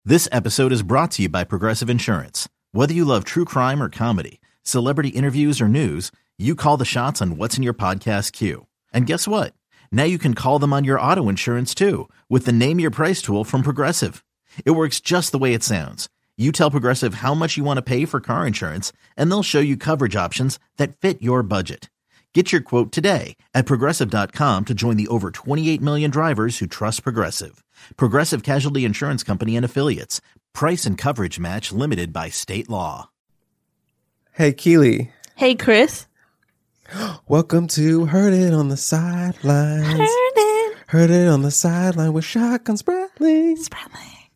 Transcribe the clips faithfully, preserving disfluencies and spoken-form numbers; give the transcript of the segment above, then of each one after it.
This episode is brought to you by Progressive Insurance. Whether you love true crime or comedy, celebrity interviews or news, you call the shots on what's in your podcast queue. And guess what? Now you can call them on your auto insurance too with the Name Your Price tool from Progressive. It works just the way it sounds. You tell Progressive how much you want to pay for car insurance, and they'll show you coverage options that fit your budget. Get your quote today at Progressive dot com to join the over twenty-eight million drivers who trust Progressive. Progressive Casualty Insurance Company and Affiliates. Price and coverage match limited by state law. Hey, Keely. Hey, Chris. Welcome to Heard It on the Sidelines. Heard it. Heard It on the Sideline with Shotgun Spratling. Spratling.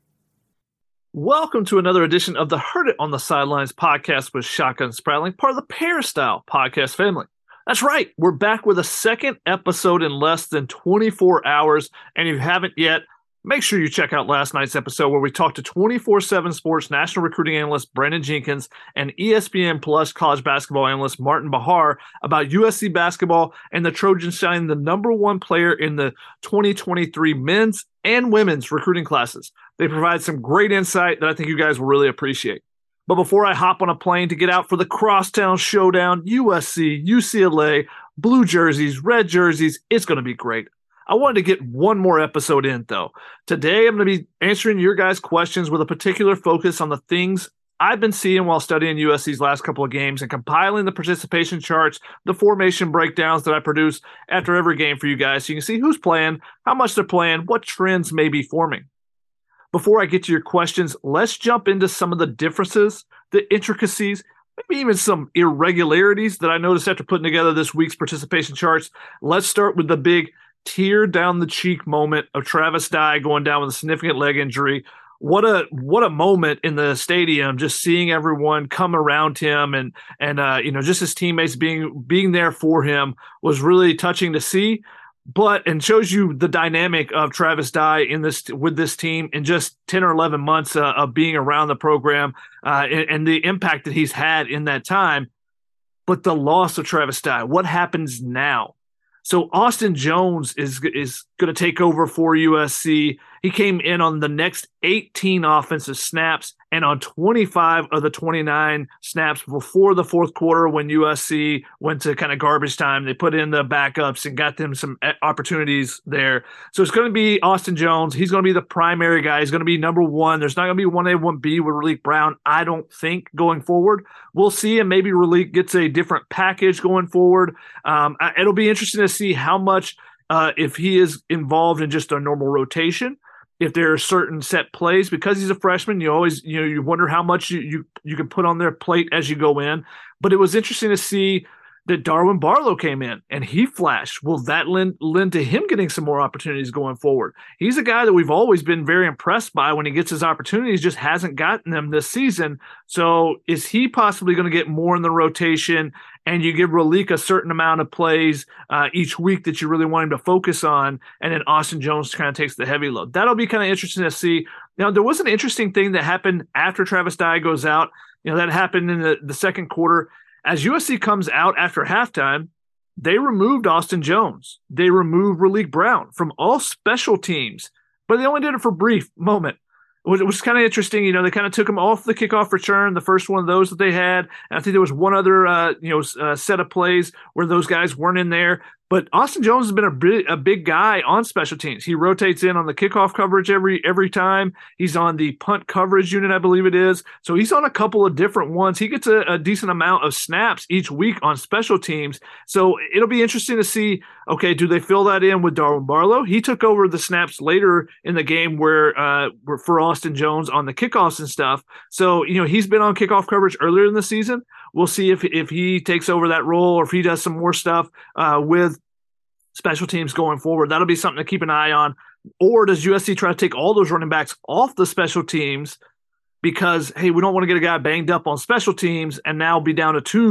Welcome to another edition of the Heard It on the Sidelines podcast with Shotgun Spratling, part of the Peristyle podcast family. That's right. We're back with a second episode in less than twenty-four hours. And if you haven't yet, make sure you check out last night's episode where we talked to twenty-four seven Sports national recruiting analyst Brandon Jenkins and E S P N Plus college basketball analyst Martin Bahar about U S C basketball and the Trojans signing the number one player in the twenty twenty-three men's and women's recruiting classes. They provide some great insight that I think you guys will really appreciate. But before I hop on a plane to get out for the Crosstown Showdown, U S C, U C L A, blue jerseys, red jerseys, it's going to be great. I wanted to get one more episode in, though. Today, I'm going to be answering your guys' questions with a particular focus on the things I've been seeing while studying U S C's last couple of games and compiling the participation charts, the formation breakdowns that I produce after every game for you guys so you can see who's playing, how much they're playing, what trends may be forming. Before I get to your questions, let's jump into some of the differences, the intricacies, maybe even some irregularities that I noticed after putting together this week's participation charts. Let's start with the big tear down the cheek moment of Travis Dye going down with a significant leg injury. What a what a moment in the stadium, just seeing everyone come around him and and uh, you know, just his teammates being being there for him was really touching to see. But and shows you the dynamic of Travis Dye in this with this team in just ten or eleven months uh, of being around the program uh, and, and the impact that he's had in that time. But the loss of Travis Dye, what happens now? So Austin Jones is is going to take over for U S C. He came in on the next eighteen offensive snaps and on twenty-five of the twenty-nine snaps before the fourth quarter when U S C went to kind of garbage time. They put in the backups and got them some opportunities there. So it's going to be Austin Jones. He's going to be the primary guy. He's going to be number one. There's not going to be one A, one B with Raleek Brown, I don't think, going forward. We'll see, and maybe Raleek gets a different package going forward. Um, it'll be interesting to see how much, uh, if he is involved in just a normal rotation, if there are certain set plays, because he's a freshman, you always, you know, you wonder how much you, you, you can put on their plate as you go in. But it was interesting to see that Darwin Barlow came in and he flashed. Will that lend, lend to him getting some more opportunities going forward? He's a guy that we've always been very impressed by when he gets his opportunities, just hasn't gotten them this season. So is he possibly going to get more in the rotation and you give Raleek a certain amount of plays uh, each week that you really want him to focus on, and then Austin Jones kind of takes the heavy load? That'll be kind of interesting to see. Now, there was an interesting thing that happened after Travis Dye goes out. You know, that happened in the, the second quarter. As U S C comes out after halftime, they removed Austin Jones. They removed Raleek Brown from all special teams, but they only did it for a brief moment. It was, it was kind of interesting. You know, they kind of took him off the kickoff return, the first one of those that they had. And I think there was one other, uh, you know, uh, set of plays where those guys weren't in there. But Austin Jones has been a big, a big guy on special teams. He rotates in on the kickoff coverage every every time. He's on the punt coverage unit, I believe it is. So he's on a couple of different ones. He gets a, a decent amount of snaps each week on special teams. So it'll be interesting to see, okay, do they fill that in with Darwin Barlow? He took over the snaps later in the game where, uh, where for Austin Jones on the kickoffs and stuff. So, you know, he's been on kickoff coverage earlier in the season. We'll see if if he takes over that role or if he does some more stuff uh, with special teams going forward. That'll be something to keep an eye on. Or does U S C try to take all those running backs off the special teams because, hey, we don't want to get a guy banged up on special teams and now be down to two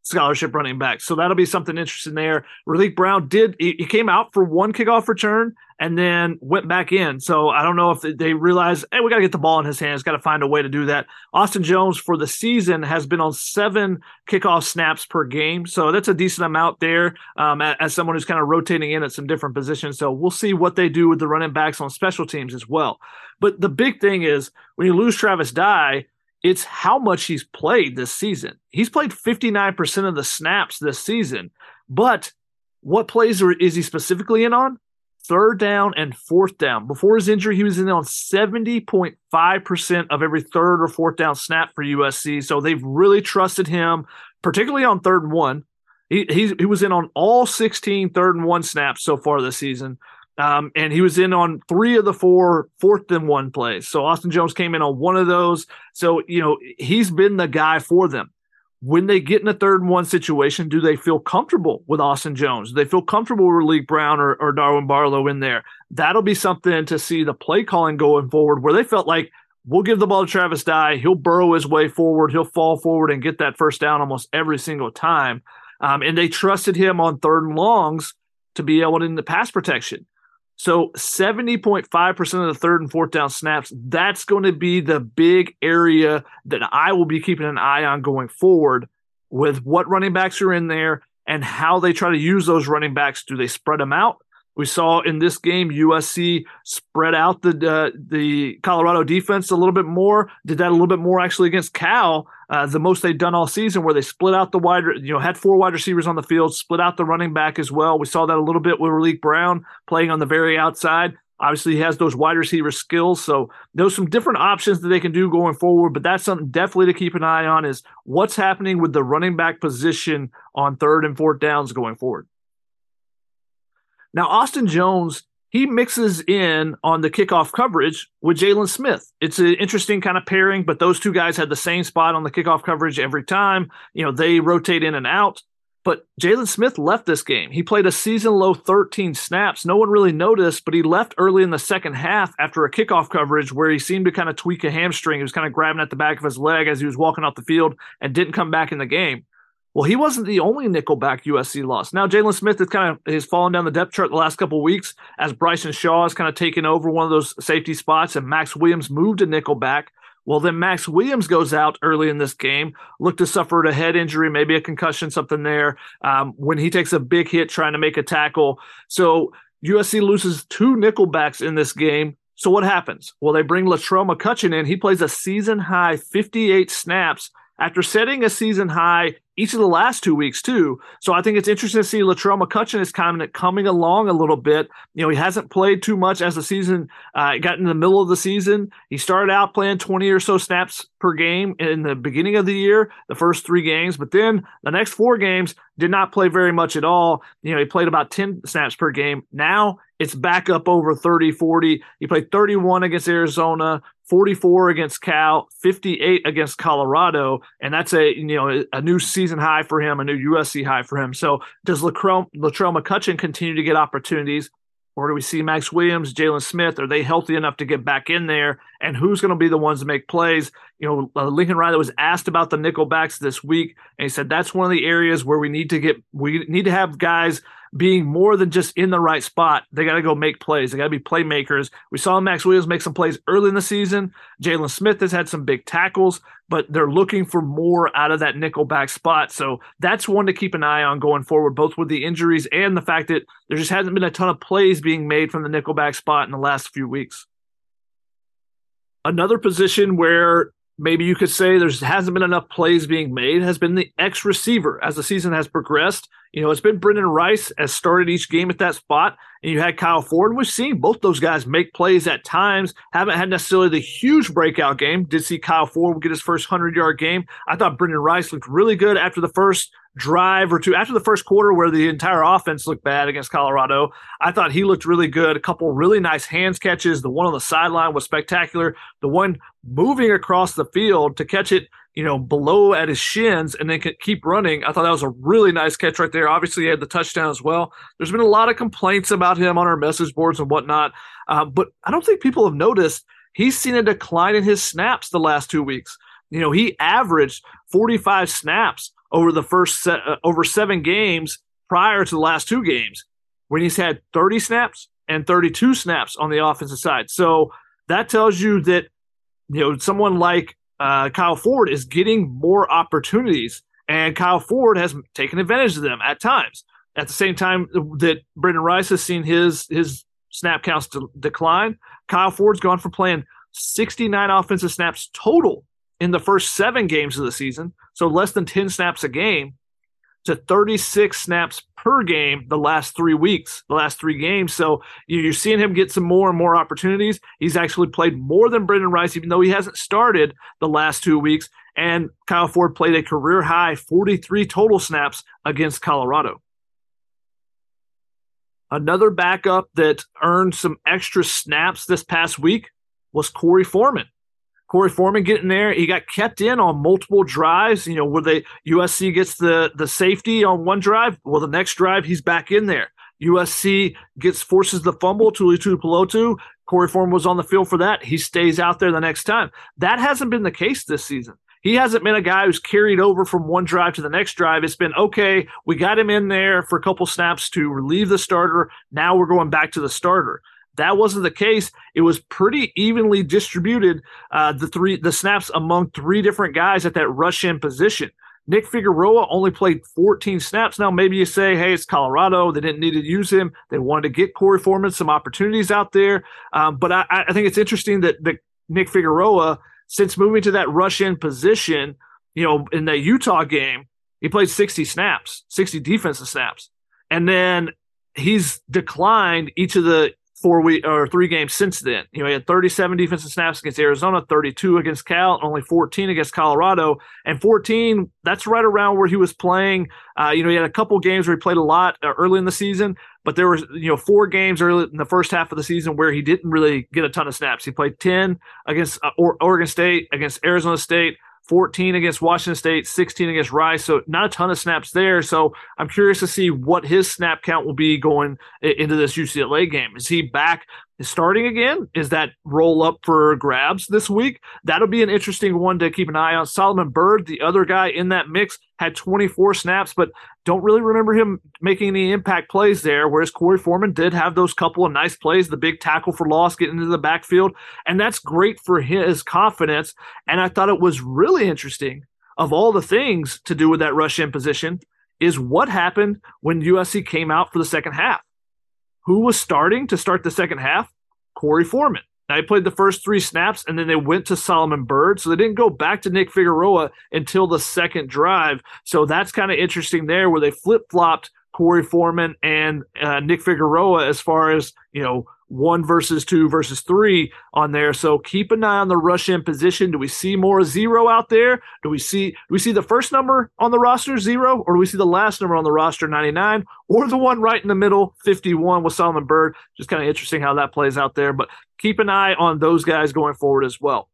scholarship running backs. So that'll be something interesting there. Raleek Brown did, he, he came out for one kickoff return and then went back in. So I don't know if they realize, hey, we got to get the ball in his hands, got to find a way to do that. Austin Jones for the season has been on seven kickoff snaps per game. So that's a decent amount there um, as someone who's kind of rotating in at some different positions. So we'll see what they do with the running backs on special teams as well. But the big thing is when you lose Travis Dye, it's how much he's played this season. He's played fifty-nine percent of the snaps this season, but what plays are, is he specifically in on? Third down and fourth down. Before his injury, he was in on seventy point five percent of every third or fourth down snap for U S C. So they've really trusted him, particularly on third and one. He, he, he was in on all sixteen third and one snaps so far this season. Um, and he was in on three of the four fourth and one plays. So Austin Jones came in on one of those. So, you know, he's been the guy for them. When they get in a third and one situation, do they feel comfortable with Austin Jones? Do they feel comfortable with Raleek Brown or, or Darwin Barlow in there? That'll be something to see the play calling going forward, where they felt like, we'll give the ball to Travis Dye. He'll burrow his way forward. He'll fall forward and get that first down almost every single time. Um, and they trusted him on third and longs to be able to in the pass protection. So seventy point five percent of the third and fourth down snaps, that's going to be the big area that I will be keeping an eye on going forward with what running backs are in there and how they try to use those running backs. Do they spread them out? We saw in this game, U S C spread out the uh, the Colorado defense a little bit more, did that a little bit more actually against Cal, uh, the most they've done all season, where they split out the wide, you know, had four wide receivers on the field, split out the running back as well. We saw that a little bit with Raleek Brown playing on the very outside. Obviously, he has those wide receiver skills, so there's some different options that they can do going forward, but that's something definitely to keep an eye on is what's happening with the running back position on third and fourth downs going forward. Now, Austin Jones, he mixes in on the kickoff coverage with Jalen Smith. It's an interesting kind of pairing, but those two guys had the same spot on the kickoff coverage every time. You know, they rotate in and out. But Jalen Smith left this game. He played a season-low thirteen snaps. No one really noticed, but he left early in the second half after a kickoff coverage where he seemed to kind of tweak a hamstring. He was kind of grabbing at the back of his leg as he was walking off the field and didn't come back in the game. Well, he wasn't the only nickelback U S C lost. Now, Jalen Smith has kind of has fallen down the depth chart the last couple of weeks as Bryson Shaw has kind of taken over one of those safety spots and Max Williams moved to nickelback. Well, then Max Williams goes out early in this game, looked to suffer a head injury, maybe a concussion, something there, um, when he takes a big hit trying to make a tackle. So U S C loses two nickelbacks in this game. So what happens? Well, they bring Latrell McCutcheon in. He plays a season-high fifty-eight snaps after setting a season-high each of the last two weeks, too. So I think it's interesting to see Latrell McCutcheon is kind of coming along a little bit. You know, he hasn't played too much as the season uh, got in the middle of the season. He started out playing twenty or so snaps per game in the beginning of the year, the first three games. But then the next four games did not play very much at all. You know, he played about ten snaps per game. Now it's back up over thirty, forty. He played thirty-one against Arizona, forty-four against Cal, fifty-eight against Colorado, and that's a you know a new season high for him, a new U S C high for him. So does Latrell, Latrell McCutcheon continue to get opportunities, or do we see Max Williams, Jalen Smith? Are they healthy enough to get back in there? And who's going to be the ones to make plays? You know, uh, Lincoln Riley was asked about the nickelbacks this week, and he said that's one of the areas where we need to get we need to have guys being more than just in the right spot. They got to go make plays. They got to be playmakers. We saw Max Williams make some plays early in the season. Jalen Smith has had some big tackles, but they're looking for more out of that nickelback spot. So that's one to keep an eye on going forward, both with the injuries and the fact that there just hasn't been a ton of plays being made from the nickelback spot in the last few weeks. Another position where maybe you could say there hasn't been enough plays being made has been the X receiver as the season has progressed. You know, it's been Brendan Rice has started each game at that spot, and you had Kyle Ford. We've seen both those guys make plays at times. Haven't had necessarily the huge breakout game. Did see Kyle Ford get his first hundred-yard game. I thought Brendan Rice looked really good after the first drive or two, after the first quarter where the entire offense looked bad against Colorado. I thought he looked really good. A couple really nice hands catches. The one on the sideline was spectacular. The one moving across the field to catch it, you know, below at his shins and then keep running. I thought that was a really nice catch right there. Obviously, he had the touchdown as well. There's been a lot of complaints about him on our message boards and whatnot, uh, but I don't think people have noticed he's seen a decline in his snaps the last two weeks. You know, he averaged forty-five snaps over the first set, uh, over seven games prior to the last two games, when he's had thirty snaps and thirty-two snaps on the offensive side. So that tells you that, you know, someone like uh, Kyle Ford is getting more opportunities, and Kyle Ford has taken advantage of them at times. At the same time that Brendan Rice has seen his his snap counts to decline, Kyle Ford's gone from playing sixty-nine offensive snaps total in the first seven games of the season, so less than ten snaps a game, to thirty-six snaps per game the last three weeks, the last three games. So you're seeing him get some more and more opportunities. He's actually played more than Brendan Rice, even though he hasn't started the last two weeks. And Kyle Ford played a career-high forty-three total snaps against Colorado. Another backup that earned some extra snaps this past week was Korey Foreman. Korey Foreman getting there. He got kept in on multiple drives, you know, where they U S C gets the, the safety on one drive. Well, the next drive, he's back in there. U S C gets forces the fumble, Tuli Tuipulotu. Korey Foreman was on the field for that. He stays out there the next time. That hasn't been the case this season. He hasn't been a guy who's carried over from one drive to the next drive. It's been, okay, we got him in there for a couple snaps to relieve the starter. Now we're going back to the starter. That wasn't the case. It was pretty evenly distributed, uh, the three the snaps among three different guys at that rush-in position. Nick Figueroa only played fourteen snaps. Now, maybe you say, hey, it's Colorado. They didn't need to use him. They wanted to get Korey Foreman some opportunities out there. Um, but I, I think it's interesting that, that Nick Figueroa, since moving to that rush-in position, you know, in the Utah game, he played sixty snaps, sixty defensive snaps. And then he's declined each of the four week or three games since then. You know, he had thirty-seven defensive snaps against Arizona, thirty-two against Cal, only fourteen against Colorado. And fourteen, that's right around where he was playing. Uh, you know, he had a couple games where he played a lot uh, early in the season, but there was, you know, four games early in the first half of the season where he didn't really get a ton of snaps. He played ten against uh, Oregon State, against Arizona State, fourteen against Washington State, sixteen against Rice. So not a ton of snaps there. So I'm curious to see what his snap count will be going into this U C L A game. Is he back starting again? Is that roll up for grabs this week? That'll be an interesting one to keep an eye on. Solomon Byrd, the other guy in that mix, had twenty-four snaps, but don't really remember him making any impact plays there, whereas Korey Foreman did have those couple of nice plays, the big tackle for loss, getting into the backfield, and that's great for his confidence. And I thought it was really interesting, of all the things to do with that rush-in position, is what happened when U S C came out for the second half. Who was starting to start the second half? Korey Foreman. Now, he played the first three snaps, and then they went to Solomon Byrd, so they didn't go back to Nick Figueroa until the second drive. So that's kind of interesting there, where they flip-flopped Korey Foreman and uh, Nick Figueroa as far as, you know, one versus two versus three on there. So keep an eye on the rush-in position. Do we see more zero out there? Do we see do we see the first number on the roster, zero, or do we see the last number on the roster, ninety-nine, or the one right in the middle, fifty-one, with Solomon Byrd? Just kind of interesting how that plays out there. But keep an eye on those guys going forward as well.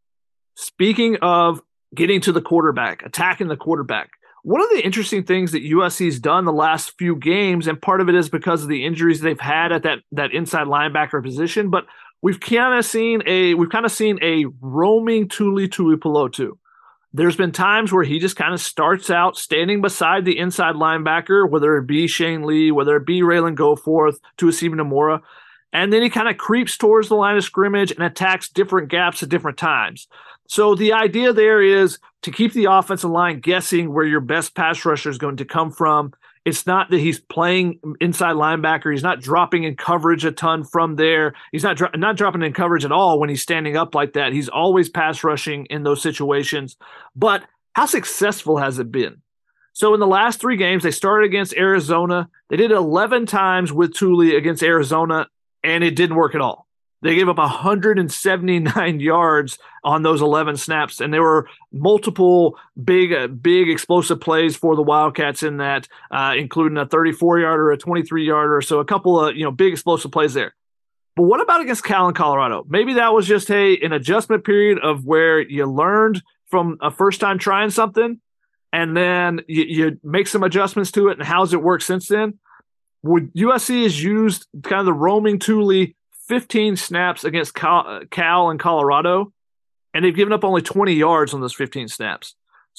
Speaking of getting to the quarterback, attacking the quarterback, one of the interesting things that U S C's done the last few games, and part of it is because of the injuries they've had at that, that inside linebacker position, but we've kind of seen a we've kind of seen a roaming Tuli Tuipulotu. There's been times where he just kind of starts out standing beside the inside linebacker, whether it be Shane Lee, whether it be Raylan Goforth, Tuasiva Nomura, and then he kind of creeps towards the line of scrimmage and attacks different gaps at different times. So the idea there is to keep the offensive line guessing where your best pass rusher is going to come from. It's not that he's playing inside linebacker. He's not dropping in coverage a ton from there. He's not dro- not dropping in coverage at all when he's standing up like that. He's always pass rushing in those situations. But how successful has it been? So in the last three games, they started against Arizona. They did it eleven times with Tuli against Arizona, and it didn't work at all. They gave up one hundred seventy-nine yards on those eleven snaps, and there were multiple big, uh, big explosive plays for the Wildcats in that, uh, including a thirty-four-yarder, a twenty-three-yarder, so a couple of, you know, big explosive plays there. But what about against Cal and Colorado? Maybe that was just a an adjustment period of where you learned from a first time trying something, and then you, you make some adjustments to it, and how's it worked since then? Would U S C has used kind of the roaming Tuli fifteen snaps against Cal, Cal and Colorado, and they've given up only twenty yards on those fifteen snaps.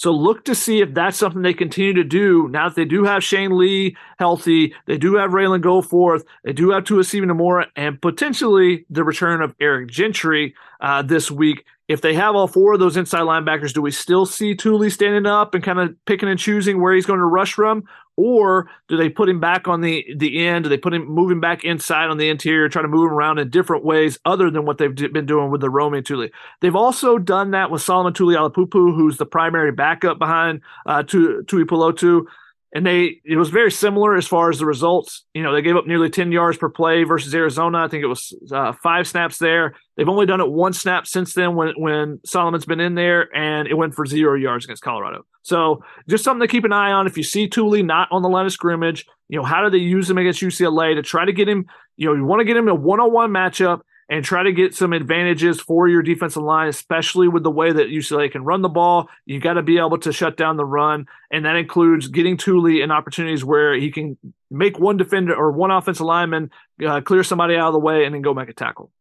So look to see if that's something they continue to do now that they do have Shane Lee healthy. They do have Raylan Goforth. They do have Tuasimi Nomura and potentially the return of Eric Gentry uh, this week. If they have all four of those inside linebackers, do we still see Tuli standing up and kind of picking and choosing where he's going to rush from? Or do they put him back on the, the end? Do they put him moving back inside on the interior, try to move him around in different ways other than what they've been doing with the Romeo Tuli? They've also done that with Solomon Tuliaupupu, who's the primary backup behind uh, Tuipulotu. And they it was very similar as far as the results. You know, they gave up nearly ten yards per play versus Arizona. I think it was uh, five snaps there. They've only done it one snap since then when, when Solomon's been in there, and it went for zero yards against Colorado. So just something to keep an eye on. If you see Tuli not on the line of scrimmage, you know, how do they use him against U C L A to try to get him, you know, you want to get him a one-on-one matchup and try to get some advantages for your defensive line, especially with the way that U C L A can run the ball. You got to be able to shut down the run, and that includes getting Tuli in opportunities where he can make one defender or one offensive lineman uh, clear somebody out of the way and then go make a tackle.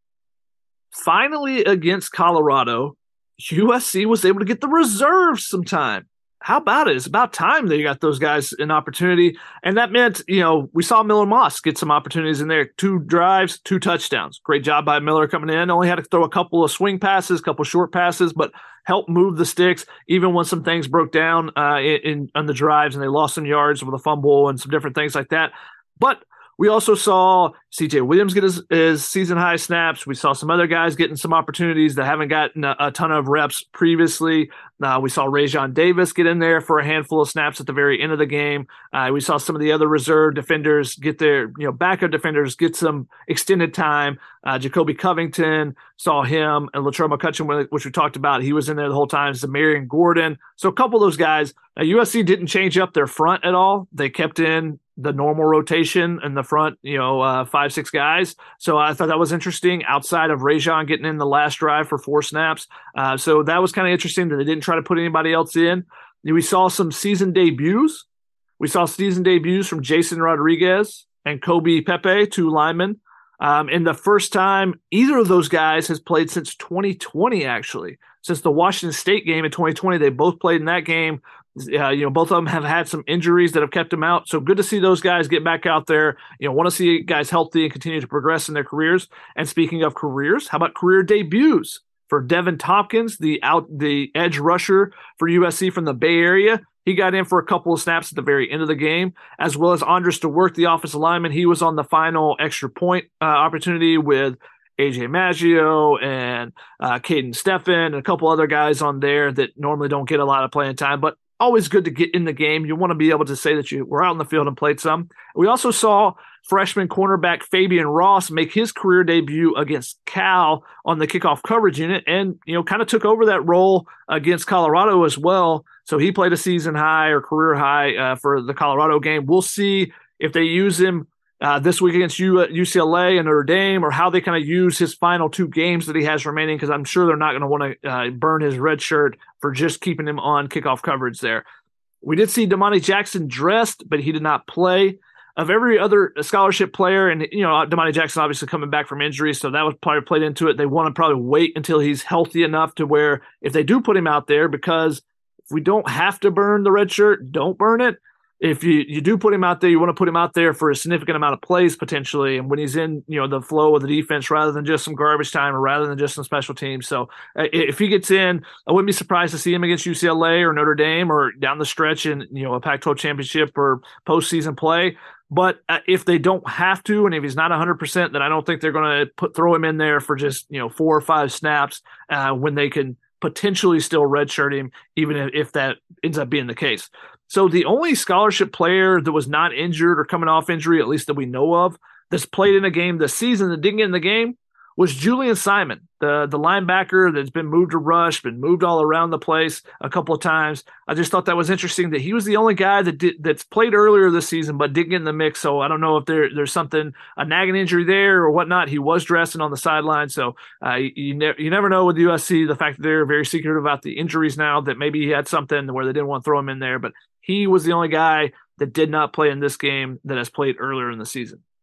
Finally, against Colorado, U S C was able to get the reserves some time. How about it? It's about time they got those guys an opportunity. And that meant, you know, we saw Miller Moss get some opportunities in there. Two drives, two touchdowns. Great job by Miller coming in. Only had to throw a couple of swing passes, a couple of short passes, but helped move the sticks, even when some things broke down uh, in, in on the drives and they lost some yards with a fumble and some different things like that. But we also saw C J Williams get his, his season-high snaps. We saw some other guys getting some opportunities that haven't gotten a, a ton of reps previously. Uh, we saw Rajon Davis get in there for a handful of snaps at the very end of the game. Uh, we saw some of the other reserve defenders get their, you know, backup defenders get some extended time. Uh, Jacoby Covington, saw him, and Latrell McCutcheon, which we talked about. He was in there the whole time. Zamarian Gordon. So a couple of those guys. Uh, U S C didn't change up their front at all. They kept in the normal rotation in the front, you know, uh, five, six guys. So I thought that was interesting outside of Rajon getting in the last drive for four snaps. Uh, so that was kind of interesting that they didn't try to put anybody else in. We saw some season debuts. We saw season debuts from Jason Rodriguez and Kobe Pepe, two linemen. Um, and the first time either of those guys has played since twenty twenty, actually. Since the Washington State game in twenty twenty, they both played in that game. Uh, you know, both of them have had some injuries that have kept them out. So good to see those guys get back out there. You know, want to see guys healthy and continue to progress in their careers. And speaking of careers, how about career debuts for Devin Tompkins, the out the edge rusher for U S C from the Bay Area? He got in for a couple of snaps at the very end of the game, as well as Andres DeWerk, the offensive lineman. He was on the final extra point uh, opportunity with A J Maggio and uh, Caden Steffen and a couple other guys on there that normally don't get a lot of playing time, but always good to get in the game. You want to be able to say that you were out in the field and played some. We also saw freshman cornerback Fabian Ross make his career debut against Cal on the kickoff coverage unit and, you know, kind of took over that role against Colorado as well. So he played a season high or career high uh, for the Colorado game. We'll see if they use him Uh, this week against U- UCLA and Notre Dame, or how they kind of use his final two games that he has remaining, because I'm sure they're not going to want to uh, burn his red shirt for just keeping him on kickoff coverage there. We did see Damani Jackson dressed, but he did not play. Of every other scholarship player, and you know, Damani Jackson obviously coming back from injury, so that was probably played into it. They want to probably wait until he's healthy enough to where if they do put him out there, because if we don't have to burn the red shirt, don't burn it. If you, you do put him out there, you want to put him out there for a significant amount of plays potentially, and when he's in, you know, the flow of the defense rather than just some garbage time or rather than just some special teams. So uh, if he gets in, I wouldn't be surprised to see him against U C L A or Notre Dame or down the stretch in, you know, a Pac twelve championship or postseason play. But uh, if they don't have to, and if he's not one hundred percent, then I don't think they're going to put throw him in there for just, you know, four or five snaps uh, when they can potentially still redshirt him, even if, if that ends up being the case. So the only scholarship player that was not injured or coming off injury, at least that we know of, that's played in a game this season that didn't get in the game was Julian Simon, the, the linebacker that's been moved to rush, been moved all around the place a couple of times. I just thought that was interesting that he was the only guy that did, that's played earlier this season but didn't get in the mix. So I don't know if there, there's something, a nagging injury there or whatnot. He was dressing on the sideline. So uh, you, you, ne- you never know with U S C, the fact that they're very secretive about the injuries now, that maybe he had something where they didn't want to throw him in there. But he was the only guy that did not play in this game that has played earlier in the season.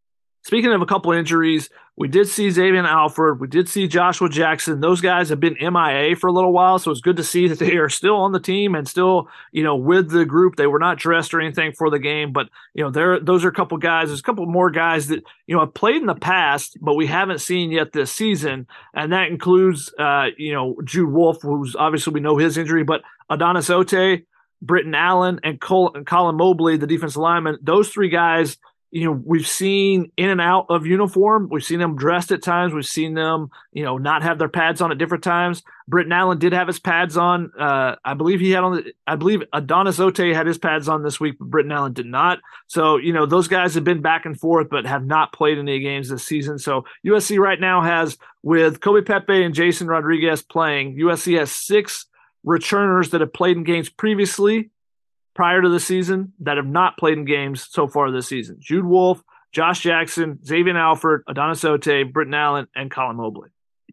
speaking of a couple injuries, we did see Xavier Alford. We did see Joshua Jackson. Those guys have been M I A for a little while, so it's good to see that they are still on the team and still, you know, with the group. They were not dressed or anything for the game, but, you know, there those are a couple guys. There's a couple more guys that, you know, have played in the past, but we haven't seen yet this season, and that includes, uh, you know, Jude Wolfe, who's obviously we know his injury, but Adonis Ote, Britton Allen, and, Col- and Colin Mobley, the defensive lineman. Those three guys, you know, we've seen in and out of uniform. We've seen them dressed at times. We've seen them, you know, not have their pads on at different times. Britton Allen did have his pads on. Uh, I believe he had on the, I believe Adonis Ote had his pads on this week, but Britton Allen did not. So, you know, those guys have been back and forth, but have not played any games this season. So U S C right now has, with Kobe Pepe and Jason Rodriguez playing, U S C has six returners that have played in games previously prior to the season that have not played in games so far this season. Jude Wolfe, Josh Jackson, Xavier Alford, Adonis Ote, Britton Allen, and Colin Mobley.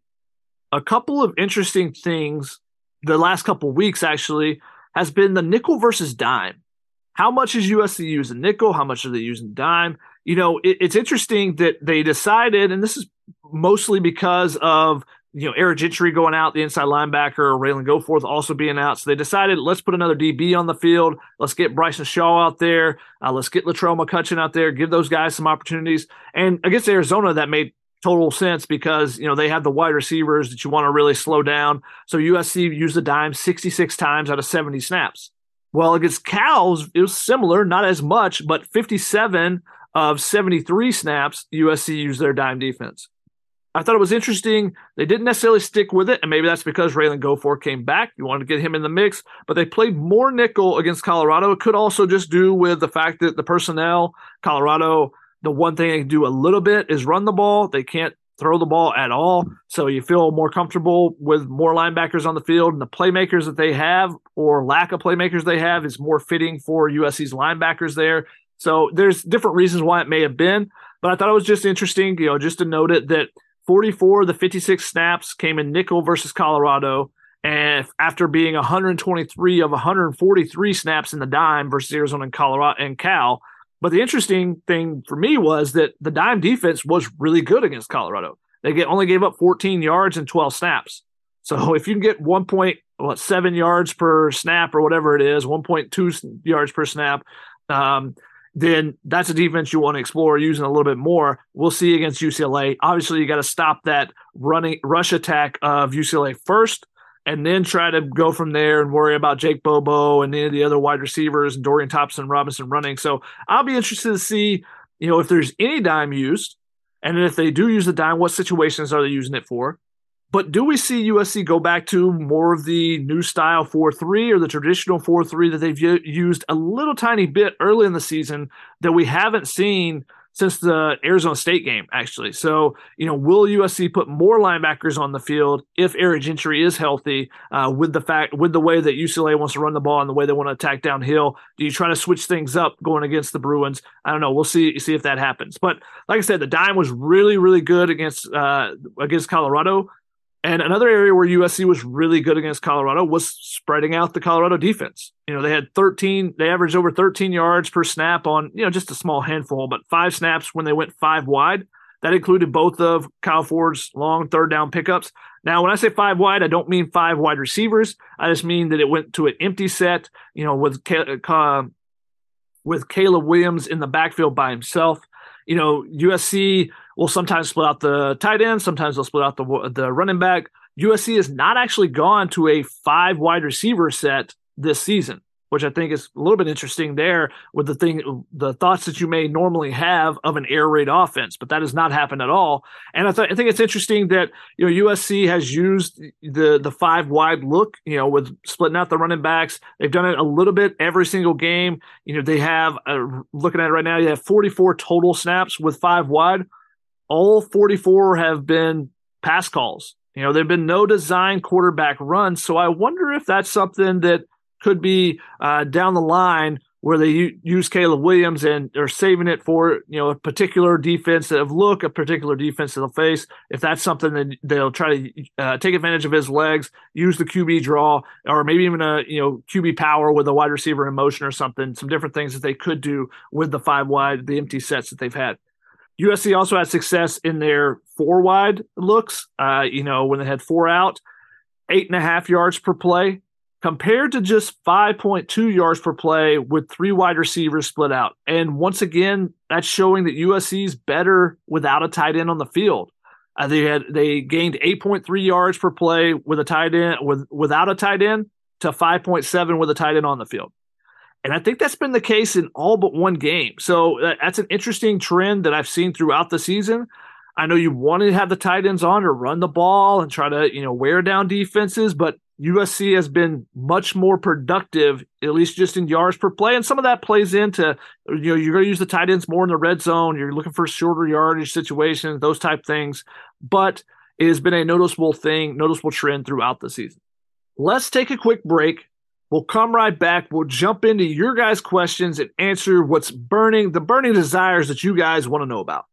A couple of interesting things the last couple of weeks actually has been the nickel versus dime. How much is U S C using nickel? How much are they using dime? You know, it, it's interesting that they decided, and this is mostly because of, you know, Eric Gentry going out, the inside linebacker, Raylan Goforth also being out. So they decided, let's put another D B on the field. Let's get Bryson Shaw out there. Uh, let's get Latrell McCutcheon out there, give those guys some opportunities. And against Arizona, that made total sense because, you know, they have the wide receivers that you want to really slow down. So U S C used the dime sixty-six times out of seventy snaps. Well, against Cal, it was similar, not as much, but fifty-seven of seventy-three snaps, U S C used their dime defense. I thought it was interesting. They didn't necessarily stick with it, and maybe that's because Raylan Goforth came back. You wanted to get him in the mix, but they played more nickel against Colorado. It could also just do with the fact that the personnel, Colorado, the one thing they can do a little bit is run the ball. They can't throw the ball at all, so you feel more comfortable with more linebackers on the field, and the playmakers that they have or lack of playmakers they have is more fitting for U S C's linebackers there. So there's different reasons why it may have been, but I thought it was just interesting, you know, just to note it that forty-four of the fifty-six snaps came in nickel versus Colorado, and after being one hundred twenty-three of one hundred forty-three snaps in the dime versus Arizona and Colorado and Cal. But the interesting thing for me was that the dime defense was really good against Colorado. They get, only gave up fourteen yards and twelve snaps. So if you can get one point seven yards per snap or whatever it is, one point two yards per snap, um, then that's a defense you want to explore using a little bit more. We'll see against U C L A. Obviously, you got to stop that running rush attack of U C L A first, and then try to go from there and worry about Jake Bobo and any of the other wide receivers and Dorian Thompson Robinson running. So I'll be interested to see, you know, if there's any dime used, and if they do use the dime, what situations are they using it for? But do we see U S C go back to more of the new style four three or the traditional four three that they've used a little tiny bit early in the season that we haven't seen since the Arizona State game, actually? So, you know, will U S C put more linebackers on the field if Eric Gentry is healthy, uh, with the fact, with the way that U C L A wants to run the ball and the way they want to attack downhill? Do you try to switch things up going against the Bruins? I don't know. We'll see see if that happens. But like I said, the dime was really, really good against uh, against Colorado. And another area where U S C was really good against Colorado was spreading out the Colorado defense. You know, they had thirteen, they averaged over thirteen yards per snap on, you know, just a small handful, but five snaps when they went five wide. That included both of Kyle Ford's long third down pickups. Now, when I say five wide, I don't mean five wide receivers. I just mean that it went to an empty set, you know, with, uh, with Caleb Williams in the backfield by himself. You know, U S C will sometimes split out the tight end. Sometimes they'll split out the the running back. U S C has not actually gone to a five wide receiver set this season, which I think is a little bit interesting there with the thing, the thoughts that you may normally have of an air raid offense, but that has not happened at all. And I, th- I think it's interesting that, you know, U S C has used the, the five wide look, you know, with splitting out the running backs. They've done it a little bit every single game. You know, they have, uh, looking at it right now, you have forty-four total snaps with five wide. All forty-four have been pass calls. You know, there have been no design quarterback runs. So I wonder if that's something that could be uh, down the line where they u- use Caleb Williams and they're saving it for, you know, a particular defensive look, a particular defensive face. If that's something that they'll try to uh, take advantage of his legs, use the Q B draw, or maybe even a, you know, Q B power with a wide receiver in motion or something, some different things that they could do with the five wide, the empty sets that they've had. U S C also had success in their four wide looks, uh, you know, when they had four out, eight and a half yards per play, compared to just five point two yards per play with three wide receivers split out. And once again, that's showing that U S C is better without a tight end on the field. Uh, they had they gained eight point three yards per play with a tight end with without a tight end to five point seven with a tight end on the field. And I think that's been the case in all but one game. So uh, that's an interesting trend that I've seen throughout the season. I know you wanted to have the tight ends on to run the ball and try to, you know, wear down defenses, but U S C has been much more productive, at least just in yards per play. And some of that plays into, you know, you're going to use the tight ends more in the red zone. You're looking for shorter yardage situations, those type things. But it has been a noticeable thing, noticeable trend throughout the season. Let's take a quick break. We'll come right back. We'll jump into your guys' questions and answer what's burning, the burning desires that you guys want to know about.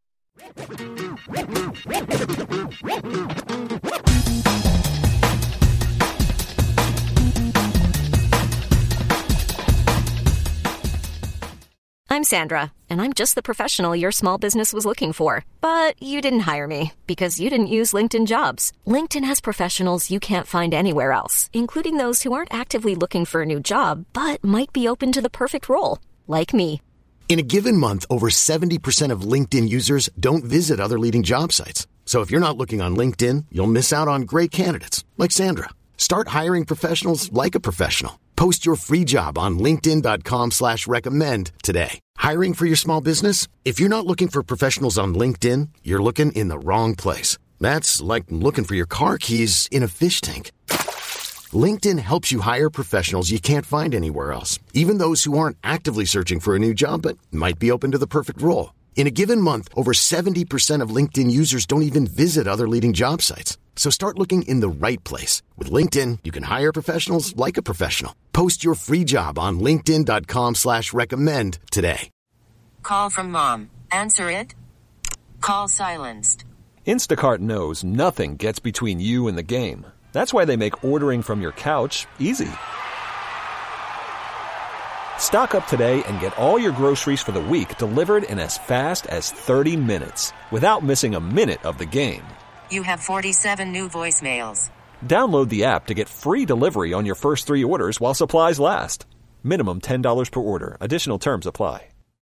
I'm Sandra, and I'm just the professional your small business was looking for. But you didn't hire me because you didn't use LinkedIn Jobs. LinkedIn has professionals you can't find anywhere else, including those who aren't actively looking for a new job, but might be open to the perfect role, like me. In a given month, over seventy percent of LinkedIn users don't visit other leading job sites. So if you're not looking on LinkedIn, you'll miss out on great candidates like Sandra. Start hiring professionals like a professional. Post your free job on linkedin.com slash recommend today. Hiring for your small business? If you're not looking for professionals on LinkedIn, you're looking in the wrong place. That's like looking for your car keys in a fish tank. LinkedIn helps you hire professionals you can't find anywhere else, even those who aren't actively searching for a new job but might be open to the perfect role. In a given month, over seventy percent of LinkedIn users don't even visit other leading job sites. So start looking in the right place. With LinkedIn, you can hire professionals like a professional. Post your free job on linkedin.com slash recommend today. Call from mom. Answer it. Call silenced. Instacart knows nothing gets between you and the game. That's why they make ordering from your couch easy. Stock up today and get all your groceries for the week delivered in as fast as thirty minutes without missing a minute of the game. You have forty-seven new voicemails. Download the app to get free delivery on your first three orders while supplies last. Minimum ten dollars per order. Additional terms apply.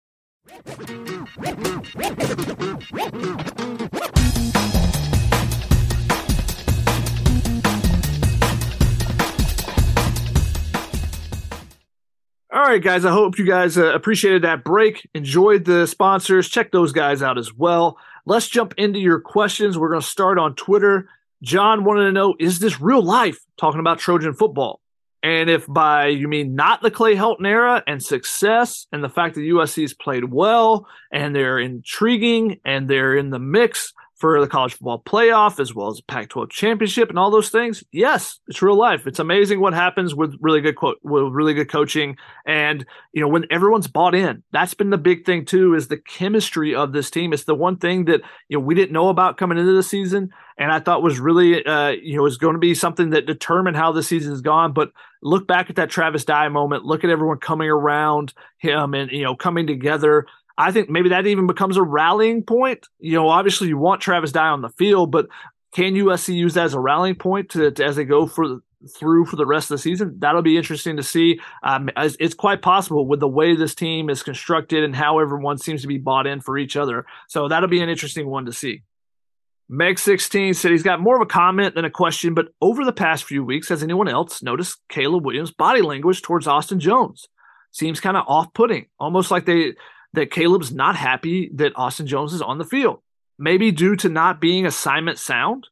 All right, guys, I hope you guys uh, appreciated that break, enjoyed the sponsors, check those guys out as well. Let's jump into your questions. We're going to start on Twitter. John wanted to know, is this real life, talking about Trojan football? And if by you mean not the Clay Helton era and success and the fact that U S C has played well and they're intriguing and they're in the mix for the college football playoff as well as the Pac twelve championship and all those things, yes, it's real life. It's amazing what happens with really good co- with really good coaching. And, you know, when everyone's bought in, that's been the big thing too, is the chemistry of this team. It's the one thing that, you know, we didn't know about coming into the season. And I thought was really, uh, you know, was going to be something that determined how the season has gone. But look back at that Travis Dye moment, look at everyone coming around him and, you know, coming together. I think maybe that even becomes a rallying point. You know, obviously you want Travis Dye on the field, but can U S C use that as a rallying point to, to as they go for through for the rest of the season? That'll be interesting to see. Um, as, it's quite possible with the way this team is constructed and how everyone seems to be bought in for each other. So that'll be an interesting one to see. Meg sixteen said he's got more of a comment than a question, but over the past few weeks, has anyone else noticed Caleb Williams' body language towards Austin Jones? Seems kind of off-putting, almost like they – that Caleb's not happy that Austin Jones is on the field, maybe due to not being assignment sound.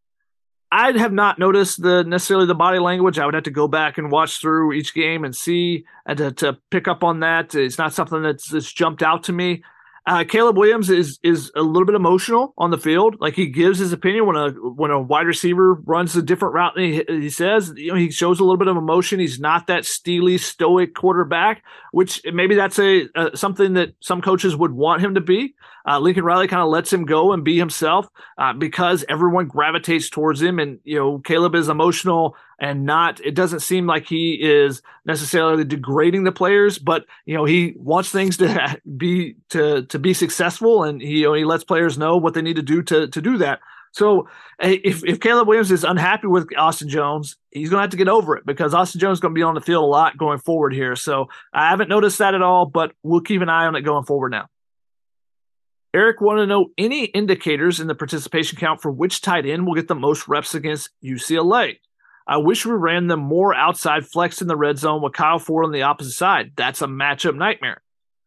I'd have not noticed the necessarily the body language. I would have to go back and watch through each game and see and to, to pick up on that. It's not something that's, that's jumped out to me. Uh, Caleb Williams is is a little bit emotional on the field. Like, he gives his opinion when a when a wide receiver runs a different route than he, he says. You know, he shows a little bit of emotion. He's not that steely, stoic quarterback, which maybe that's a, a something that some coaches would want him to be. Uh, Lincoln Riley kind of lets him go and be himself uh, because everyone gravitates towards him. And, you know, Caleb is emotional and not, it doesn't seem like he is necessarily degrading the players, but, you know, he wants things to be, to, to be successful, and he, you know, he lets players know what they need to do to, to do that. So if, if Caleb Williams is unhappy with Austin Jones, he's going to have to get over it, because Austin Jones is going to be on the field a lot going forward here. So I haven't noticed that at all, but we'll keep an eye on it going forward now. Eric wanted to know any indicators in the participation count for which tight end will get the most reps against U C L A. I wish we ran them more outside flex in the red zone with Kyle Ford on the opposite side. That's a matchup nightmare.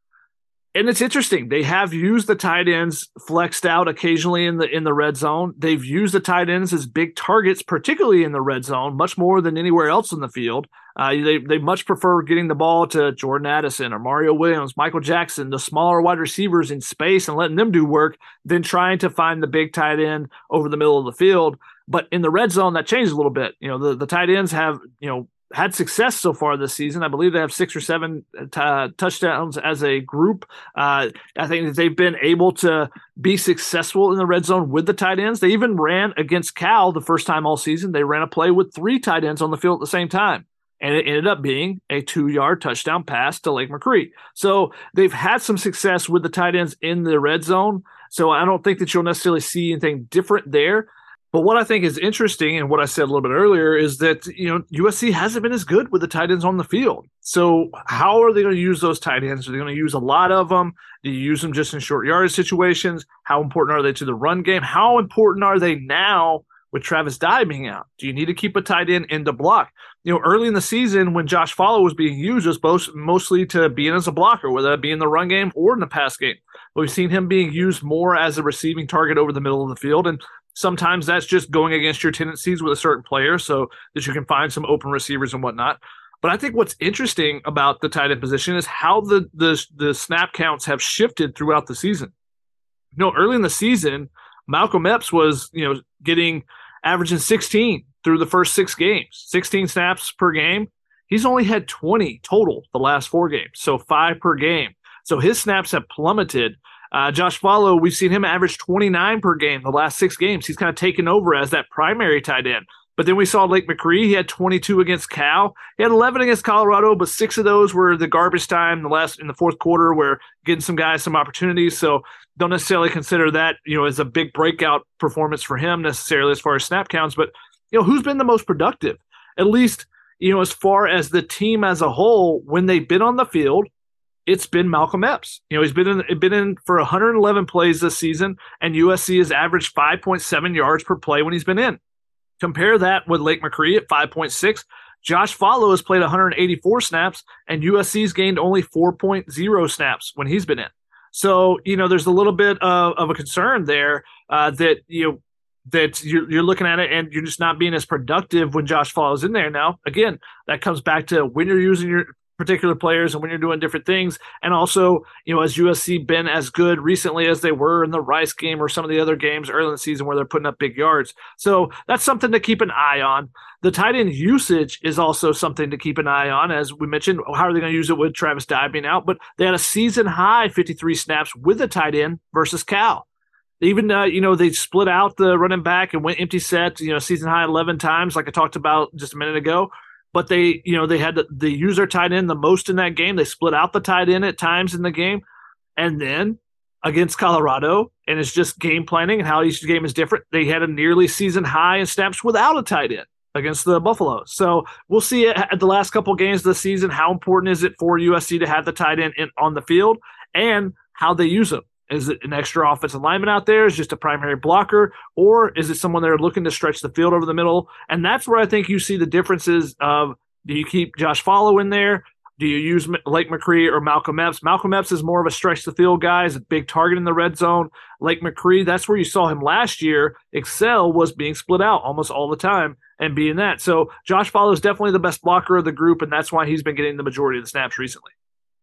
And it's interesting. They have used the tight ends flexed out occasionally in the in the red zone. They've used the tight ends as big targets, particularly in the red zone, much more than anywhere else in the field. Uh, they they much prefer getting the ball to Jordan Addison or Mario Williams, Michael Jackson, the smaller wide receivers in space, and letting them do work than trying to find the big tight end over the middle of the field. But in the red zone, that changed a little bit. You know, the, the tight ends have, you know, had success so far this season. I believe they have six or seven t- touchdowns as a group. Uh, I think that they've been able to be successful in the red zone with the tight ends. They even ran against Cal the first time all season. They ran a play with three tight ends on the field at the same time, and it ended up being a two-yard touchdown pass to Lake McCree. So they've had some success with the tight ends in the red zone. So I don't think that you'll necessarily see anything different there. But what I think is interesting, and what I said a little bit earlier, is that, you know, U S C hasn't been as good with the tight ends on the field. So how are they going to use those tight ends? Are they going to use a lot of them? Do you use them just in short yardage situations? How important are they to the run game? How important are they now with Travis Dye being out? Do you need to keep a tight end in the block? You know, early in the season when Josh Follow was being used, it was both mostly to be in as a blocker, whether that be in the run game or in the pass game. But we've seen him being used more as a receiving target over the middle of the field, and sometimes that's just going against your tendencies with a certain player so that you can find some open receivers and whatnot. But I think what's interesting about the tight end position is how the the, the snap counts have shifted throughout the season. You know, early in the season, Malcolm Epps was, you know, getting averaging sixteen through the first six games, sixteen snaps per game. He's only had twenty total the last four games, so five per game. So his snaps have plummeted. Uh, Josh Follow, we've seen him average twenty-nine per game the last six games. He's kind of taken over as that primary tight end. But then we saw Lake McCree. He had twenty-two against Cal. He had eleven against Colorado, but six of those were the garbage time the last in the fourth quarter, where getting some guys some opportunities. So don't necessarily consider that, you know, as a big breakout performance for him necessarily as far as snap counts. But, you know, who's been the most productive? At least, you know, as far as the team as a whole, when they've been on the field, it's been Malcolm Epps. You know, he's been in, been in for one hundred eleven plays this season, and U S C has averaged five point seven yards per play when he's been in. Compare that with Lake McCree at five point six. Josh Follow has played one hundred eighty-four snaps, and U S C's gained only four point oh snaps when he's been in. So, you know, there's a little bit of, of a concern there uh, that, you know, that you're, you're looking at it and you're just not being as productive when Josh Follow's in there. Now, again, that comes back to when you're using your particular players and when you're doing different things. And also, you know, has U S C been as good recently as they were in the Rice game or some of the other games early in the season where they're putting up big yards? So that's something to keep an eye on. The tight end usage is also something to keep an eye on. As we mentioned, how are they going to use it with Travis Dye being out? But they had a season high fifty-three snaps with the tight end versus Cal. Even, uh, you know, they split out the running back and went empty set, you know, season high eleven times, like I talked about just a minute ago. But they, you know, they had to, they use their tight end the most in that game. They split out the tight end at times in the game. And then against Colorado, and it's just game planning and how each game is different, they had a nearly season high in snaps without a tight end against the Buffaloes. So we'll see at the last couple of games of the season, how important is it for U S C to have the tight end in, on the field, and how they use them. Is it an extra offensive lineman out there? Is it just a primary blocker? Or is it someone they're looking to stretch the field over the middle? And that's where I think you see the differences of, do you keep Josh Follow in there? Do you use Lake McCree or Malcolm Epps? Malcolm Epps is more of a stretch the field guy, is a big target in the red zone. Lake McCree, that's where you saw him last year excel, was being split out almost all the time and being that. So Josh Follow is definitely the best blocker of the group, and that's why he's been getting the majority of the snaps recently.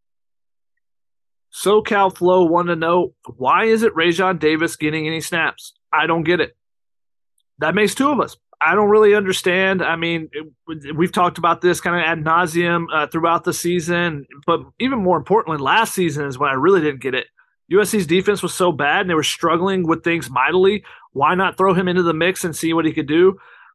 SoCal Flow wanted to know, why is it Rajon Davis getting any snaps? I don't get it. That makes two of us. I don't really understand. I mean, it, we've talked about this kind of ad nauseum uh, throughout the season, but even more importantly, last season is when I really didn't get it. U S C's defense was so bad and they were struggling with things mightily. Why not throw him into the mix and see what he could do?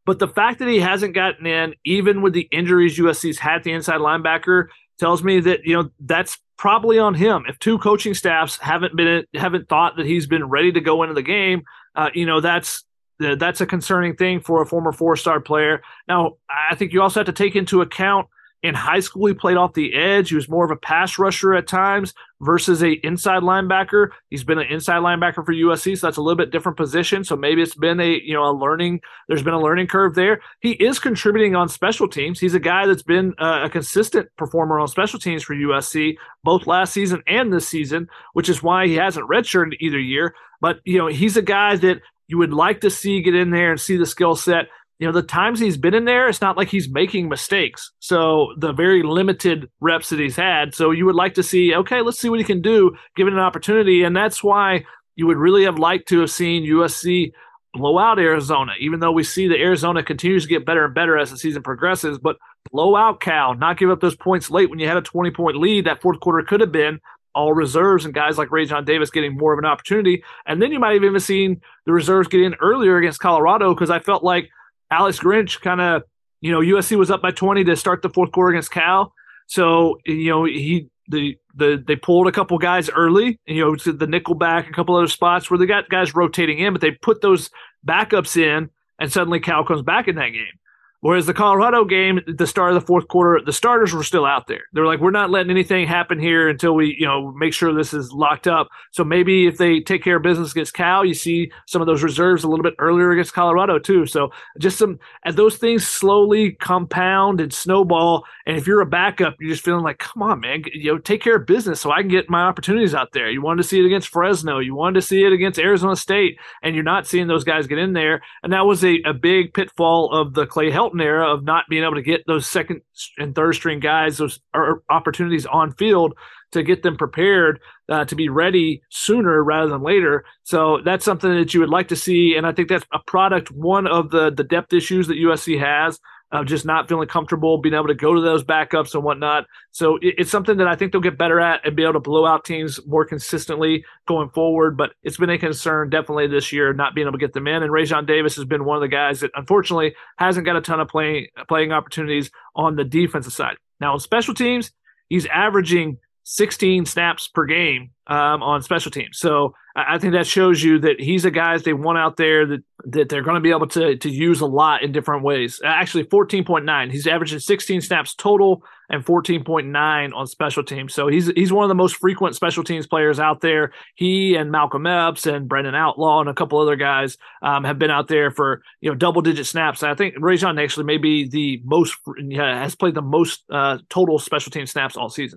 But the fact that he hasn't gotten in, even with the injuries U S C's had the inside linebacker, tells me that, you know, that's probably on him. If two coaching staffs haven't been haven't thought that he's been ready to go into the game, uh, you know, that's that's a concerning thing for a former four-star player. Now, I think you also have to take into account in high school he played off the edge. He was more of a pass rusher at times versus a inside linebacker. He's been an inside linebacker for U S C, so that's a little bit different position. So maybe it's been a, you know, a learning, there's been a learning curve there. He is contributing on special teams. He's a guy that's been a, a consistent performer on special teams for U S C, both last season and this season, which is why he hasn't redshirted either year. But, you know, he's a guy that you would like to see get in there and see the skill set. You know, the times he's been in there, it's not like he's making mistakes. So the very limited reps that he's had. So you would like to see, okay, let's see what he can do, given an opportunity. And that's why you would really have liked to have seen U S C blow out Arizona, even though we see that Arizona continues to get better and better as the season progresses. But blow out Cal, not give up those points late when you had a twenty-point lead. That fourth quarter could have been all reserves and guys like Rajon Davis getting more of an opportunity. And then you might have even seen the reserves get in earlier against Colorado, because I felt like Alex Grinch kind of, you know, U S C was up by twenty to start the fourth quarter against Cal. So, you know, he the the they pulled a couple guys early, you know, to the nickel back, a couple other spots where they got guys rotating in, but they put those backups in, and suddenly Cal comes back in that game. Whereas the Colorado game, at the start of the fourth quarter, the starters were still out there. They're like, we're not letting anything happen here until we, you know, make sure this is locked up. So maybe if they take care of business against Cal, you see some of those reserves a little bit earlier against Colorado too. So just some, as those things slowly compound and snowball, and if you're a backup, you're just feeling like, come on, man, you know, take care of business so I can get my opportunities out there. You wanted to see it against Fresno. You wanted to see it against Arizona State, and you're not seeing those guys get in there. And that was a, a big pitfall of the Clay Helton era of not being able to get those second and third string guys those opportunities on field to get them prepared uh, to be ready sooner rather than later. So that's something that you would like to see, and I think that's a product, one of the the depth issues that U S C has, of just not feeling comfortable being able to go to those backups and whatnot. So it, it's something that I think they'll get better at and be able to blow out teams more consistently going forward. But it's been a concern definitely this year not being able to get them in. And Rajon Davis has been one of the guys that unfortunately hasn't got a ton of playing playing opportunities on the defensive side. Now on special teams, he's averaging sixteen snaps per game um, on special teams. So I think that shows you that he's a guy they want out there that, that they're going to be able to, to use a lot in different ways. Actually, fourteen point nine. He's averaging sixteen snaps total and fourteen point nine on special teams. So he's he's one of the most frequent special teams players out there. He and Malcolm Epps and Brendan Outlaw and a couple other guys um, have been out there for, you know, double-digit snaps. I think Rajon actually may be the most yeah, has played the most uh, total special team snaps all season.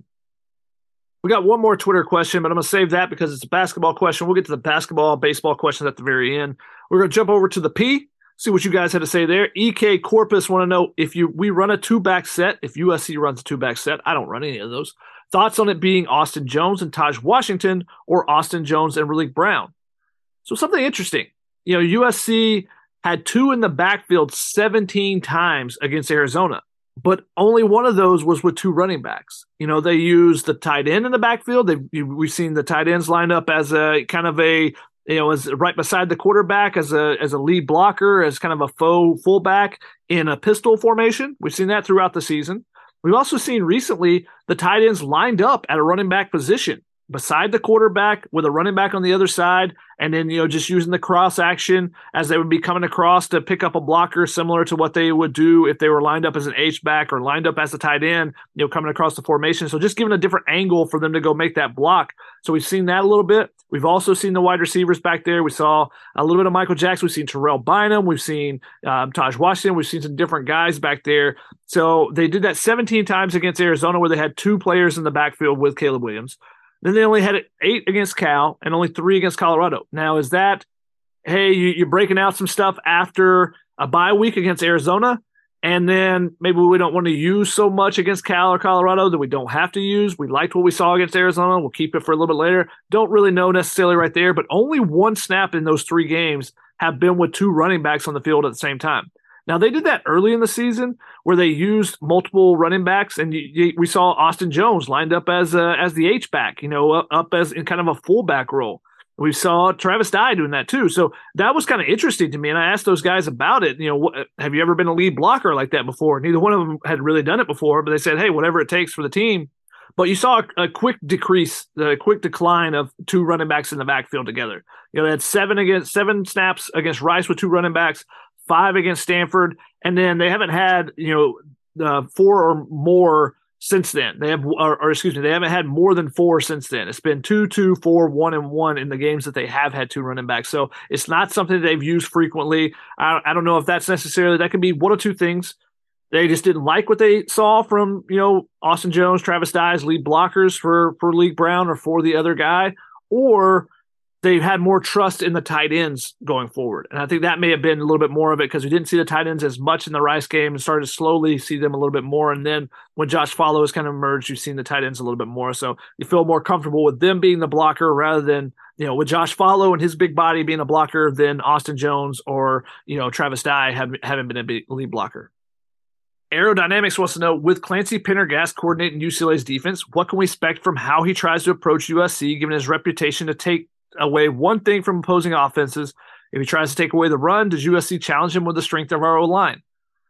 We got one more Twitter question, but I'm going to save that because it's a basketball question. We'll get to the basketball, baseball questions at the very end. We're going to jump over to the P, see what you guys had to say there. E K Corpus want to know if you we run a two-back set, if U S C runs a two-back set. I don't run any of those. Thoughts on it being Austin Jones and Taj Washington or Austin Jones and Raleek Brown? So something interesting. You know, U S C had two in the backfield seventeen times against Arizona, but only one of those was with two running backs. You know, they used the tight end in the backfield. They we've seen the tight ends lined up as a kind of a, you know, as right beside the quarterback as a as a lead blocker, as kind of a faux fullback in a pistol formation. We've seen that throughout the season. We've also seen recently the tight ends lined up at a running back position beside the quarterback with a running back on the other side, and then, you know, just using the cross action as they would be coming across to pick up a blocker, similar to what they would do if they were lined up as an H-back or lined up as a tight end, you know, coming across the formation. So just giving a different angle for them to go make that block. So we've seen that a little bit. We've also seen the wide receivers back there. We saw a little bit of Michael Jackson. We've seen Terrell Bynum. We've seen um, Taj Washington. We've seen some different guys back there. So they did that seventeen times against Arizona, where they had two players in the backfield with Caleb Williams. Then they only had eight against Cal and only three against Colorado. Now, is that, hey, you, you're breaking out some stuff after a bye week against Arizona, and then maybe we don't want to use so much against Cal or Colorado that we don't have to use? We liked what we saw against Arizona. We'll keep it for a little bit later. Don't really know necessarily right there, but only one snap in those three games have been with two running backs on the field at the same time. Now, they did that early in the season where they used multiple running backs, and you, you, we saw Austin Jones lined up as a, as the H-back, you know, up as in kind of a fullback role. We saw Travis Dye doing that too. So that was kind of interesting to me. And I asked those guys about it. You know, what, have you ever been a lead blocker like that before? Neither one of them had really done it before, but they said, hey, whatever it takes for the team. But you saw a, a quick decrease, a quick decline of two running backs in the backfield together. You know, they had seven against seven snaps against Rice with two running backs, five against Stanford, and then they haven't had, you know, uh, four or more since then. They have, or, or excuse me, they haven't had more than four since then. It's been two, two, four, one, and one in the games that they have had two running backs. So it's not something they've used frequently. I, I don't know if that's necessarily, that could be one or two things. They just didn't like what they saw from, you know, Austin Jones, Travis Dye as lead blockers for, for League Brown or for the other guy, or they've had more trust in the tight ends going forward. And I think that may have been a little bit more of it because we didn't see the tight ends as much in the Rice game and started to slowly see them a little bit more. And then when Josh Follow has kind of emerged, you've seen the tight ends a little bit more. So you feel more comfortable with them being the blocker rather than, you know, with Josh Follow and his big body being a blocker than Austin Jones or, you know, Travis Dye have, haven't been a big lead blocker. Aerodynamics wants to know, with Clancy Pendergast coordinating U C L A's defense, what can we expect from how he tries to approach U S C, given his reputation to take away one thing from opposing offenses? If he tries to take away the run, does U S C challenge him with the strength of our O-line?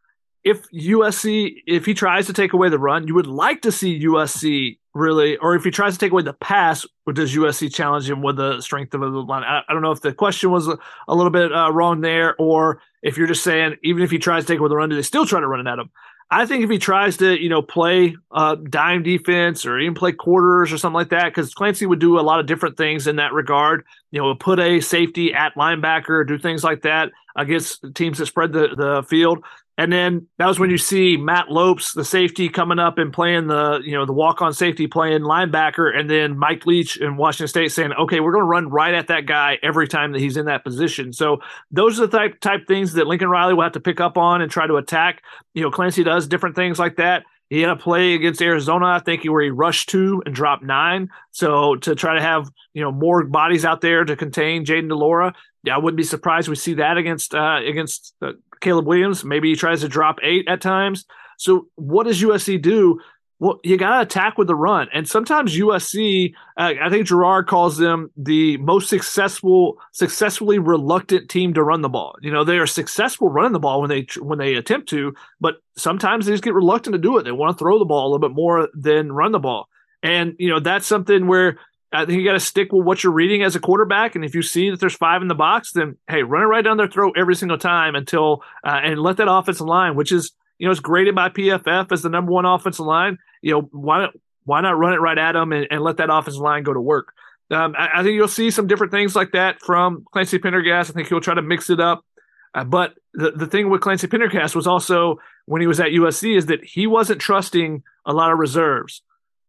If U S C, if he tries to take away the run, you would like to see U S C really, or if he tries to take away the pass, or does U S C challenge him with the strength of the line? I, I don't know if the question was a, a little bit uh, wrong there, or if you're just saying, even if he tries to take away the run, do they still try to run it at him? I think if he tries to, you know, play uh, dime defense or even play quarters or something like that, because Clancy would do a lot of different things in that regard. You know, put a safety at linebacker, do things like that against teams that spread the, the field. And then that was when you see Matt Lopes, the safety, coming up and playing the, you know, the walk-on safety, playing linebacker, and then Mike Leach in Washington State saying, okay, we're going to run right at that guy every time that he's in that position. So those are the type type things that Lincoln Riley will have to pick up on and try to attack. You know, Clancy does different things like that. He had a play against Arizona, I think, where he rushed two and dropped nine. So to try to have, you know, more bodies out there to contain Jaden DeLora, yeah, I wouldn't be surprised we see that against uh, against uh, Caleb Williams. Maybe he tries to drop eight at times. So what does U S C do? Well, you got to attack with the run. And sometimes U S C, uh, I think Gerard calls them the most successful, successfully reluctant team to run the ball. You know, they are successful running the ball when they when they attempt to, but sometimes they just get reluctant to do it. They want to throw the ball a little bit more than run the ball. And, you know, that's something where I think you got to stick with what you're reading as a quarterback. And if you see that there's five in the box, then, hey, run it right down their throat every single time until uh, and let that offensive line, which is, you know, it's graded by P F F as the number one offensive line. You know, why not, why not run it right at them and, and let that offensive line go to work? Um, I, I think you'll see some different things like that from Clancy Pendergast. I think he'll try to mix it up. Uh, but the, the thing with Clancy Pendergast was also when he was at U S C is that he wasn't trusting a lot of reserves.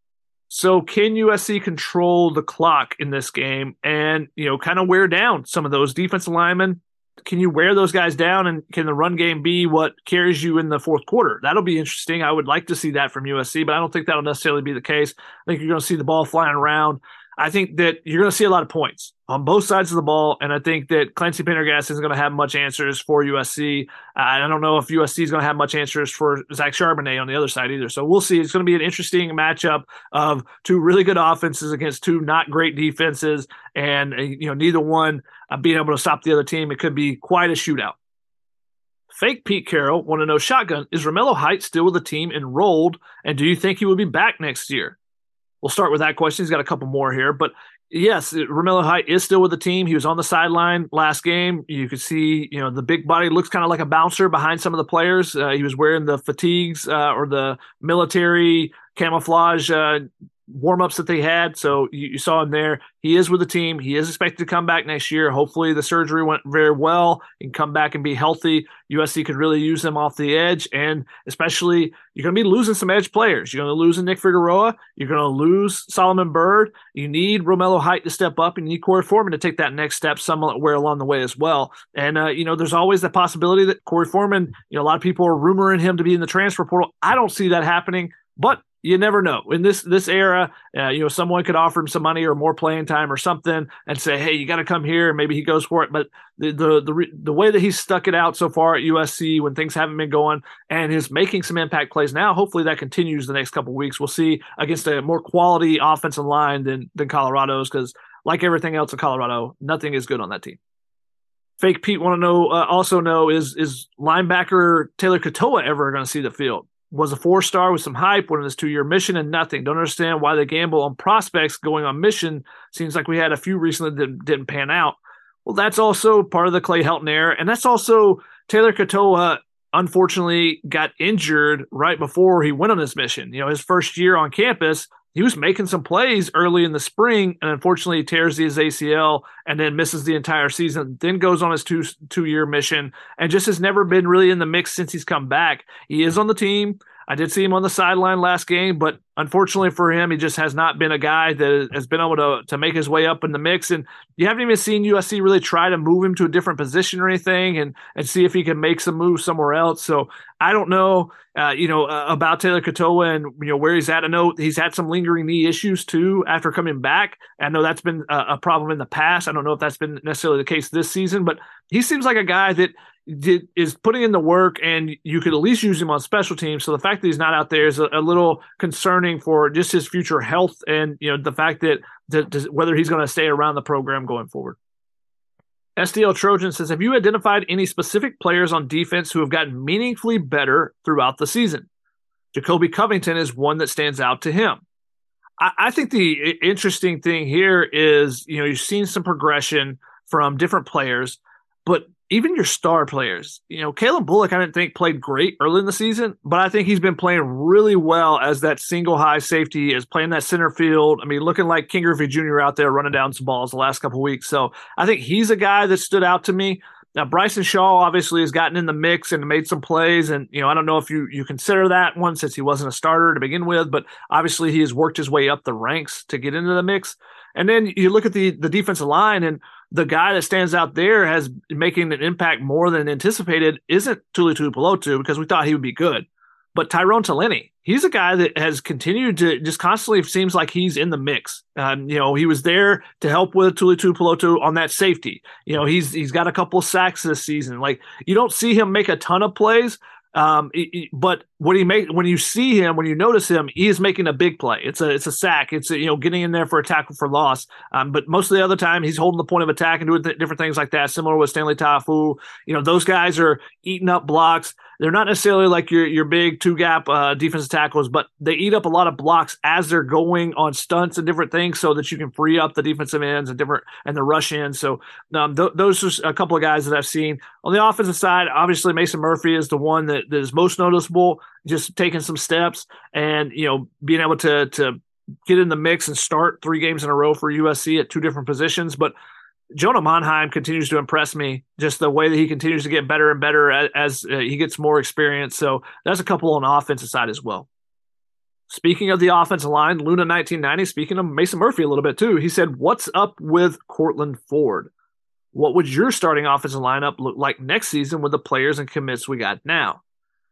So can U S C control the clock in this game and, you know, kind of wear down some of those defensive linemen? Can you wear those guys down, and can the run game be what carries you in the fourth quarter? That'll be interesting. I would like to see that from U S C, but I don't think that'll necessarily be the case. I think you're going to see the ball flying around. I think that you're going to see a lot of points on both sides of the ball, and I think that Clancy Pendergast isn't going to have much answers for U S C. Uh, I don't know if U S C is going to have much answers for Zach Charbonnet on the other side either. So we'll see. It's going to be an interesting matchup of two really good offenses against two not great defenses, and uh, you know, neither one uh, being able to stop the other team. It could be quite a shootout. Fake Pete Carroll want to know, Shotgun, is Romello Height still with the team enrolled, and do you think he will be back next year? We'll start with that question. He's got a couple more here. But yes, Romello Height is still with the team. He was on the sideline last game. You could see, you know, the big body looks kind of like a bouncer behind some of the players. Uh, he was wearing the fatigues uh, or the military camouflage uh, warm-ups that they had. So you, you saw him there. He is with the team. He is expected to come back next year. Hopefully the surgery went very well and come back and be healthy. U S C could really use them off the edge, and especially you're going to be losing some edge players. You're going to lose Nick Figueroa. You're going to lose Solomon Byrd. You need Romello Height to step up, and you need Corey Foreman to take that next step somewhere along the way as well. And, uh, you know, there's always the possibility that Corey Foreman, you know, a lot of people are rumoring him to be in the transfer portal. I don't see that happening, but you never know. In this this era, uh, you know, someone could offer him some money or more playing time or something and say, hey, you got to come here, and maybe he goes for it. But the, the the the way that he's stuck it out so far at U S C when things haven't been going and is making some impact plays now, hopefully that continues the next couple of weeks. We'll see against a more quality offensive line than than Colorado's, because like everything else in Colorado, nothing is good on that team. Fake Pete want to know, uh, also know, is is linebacker Taylor Katoa ever going to see the field? Was a four-star with some hype, went on his two-year mission and nothing. Don't understand why they gamble on prospects going on mission. Seems like we had a few recently that didn't pan out. Well, that's also part of the Clay Helton era, and that's also Taylor Katoa unfortunately got injured right before he went on his mission. You know, his first year on campus, he was making some plays early in the spring, and unfortunately tears his A C L and then misses the entire season, then goes on his two, two-year mission and just has never been really in the mix since he's come back. He is on the team. I did see him on the sideline last game, but unfortunately for him, he just has not been a guy that has been able to, to make his way up in the mix. And you haven't even seen U S C really try to move him to a different position or anything and, and see if he can make some moves somewhere else. So I don't know, uh, you know, uh, about Taylor Katoa and, you know, where he's at. I know he's had some lingering knee issues too after coming back. I know that's been a, a problem in the past. I don't know if that's been necessarily the case this season, but he seems like a guy that Did, is putting in the work, and you could at least use him on special teams. So the fact that he's not out there is a, a little concerning for just his future health, and you know the fact that, that, that whether he's going to stay around the program going forward. S D L Trojan says, have you identified any specific players on defense who have gotten meaningfully better throughout the season? Jacoby Covington is one that stands out to him. I, I think the interesting thing here is, you know, you've seen some progression from different players, but even your star players, you know, Kalen Bullock, I didn't think played great early in the season, but I think he's been playing really well as that single high safety, is playing that center field. I mean, looking like King Griffey Junior out there running down some balls the last couple of weeks. So I think he's a guy that stood out to me. Now, Bryson Shaw obviously has gotten in the mix and made some plays. And, you know, I don't know if you, you consider that one since he wasn't a starter to begin with, but obviously he has worked his way up the ranks to get into the mix. And then you look at the, the defensive line, and the guy that stands out there has making an impact more than anticipated isn't Tuli Tuipulotu, because we thought he would be good, but Tyrone Taleni. He's a guy that has continued to just constantly seems like he's in the mix. Um, you know, he was there to help with Tuli Tuipulotu on that safety. You know, he's he's got a couple sacks this season. Like, you don't see him make a ton of plays, um, he, he, but when he make when you see him, when you notice him, he is making a big play. It's a it's a sack. It's a, you know, getting in there for a tackle for loss. Um, but most of the other time, he's holding the point of attack and doing th- different things like that. Similar with Stanley Tafu. You know, those guys are eating up blocks. They're not necessarily like your your big two gap uh, defensive tackles, but they eat up a lot of blocks as they're going on stunts and different things, so that you can free up the defensive ends and different and the rush ends. So um, th- those are a couple of guys that I've seen on the offensive side. Obviously, Mason Murphy is the one that, that is most noticeable, just taking some steps and, you know, being able to to get in the mix and start three games in a row for U S C at two different positions. But Jonah Monheim continues to impress me, just the way that he continues to get better and better as, as uh, he gets more experience. So that's a couple on the offensive side as well. Speaking of the offensive line, Luna nineteen ninety, speaking of Mason Murphy a little bit too, he said, what's up with Cortland Ford? What would your starting offensive lineup look like next season with the players and commits we got now?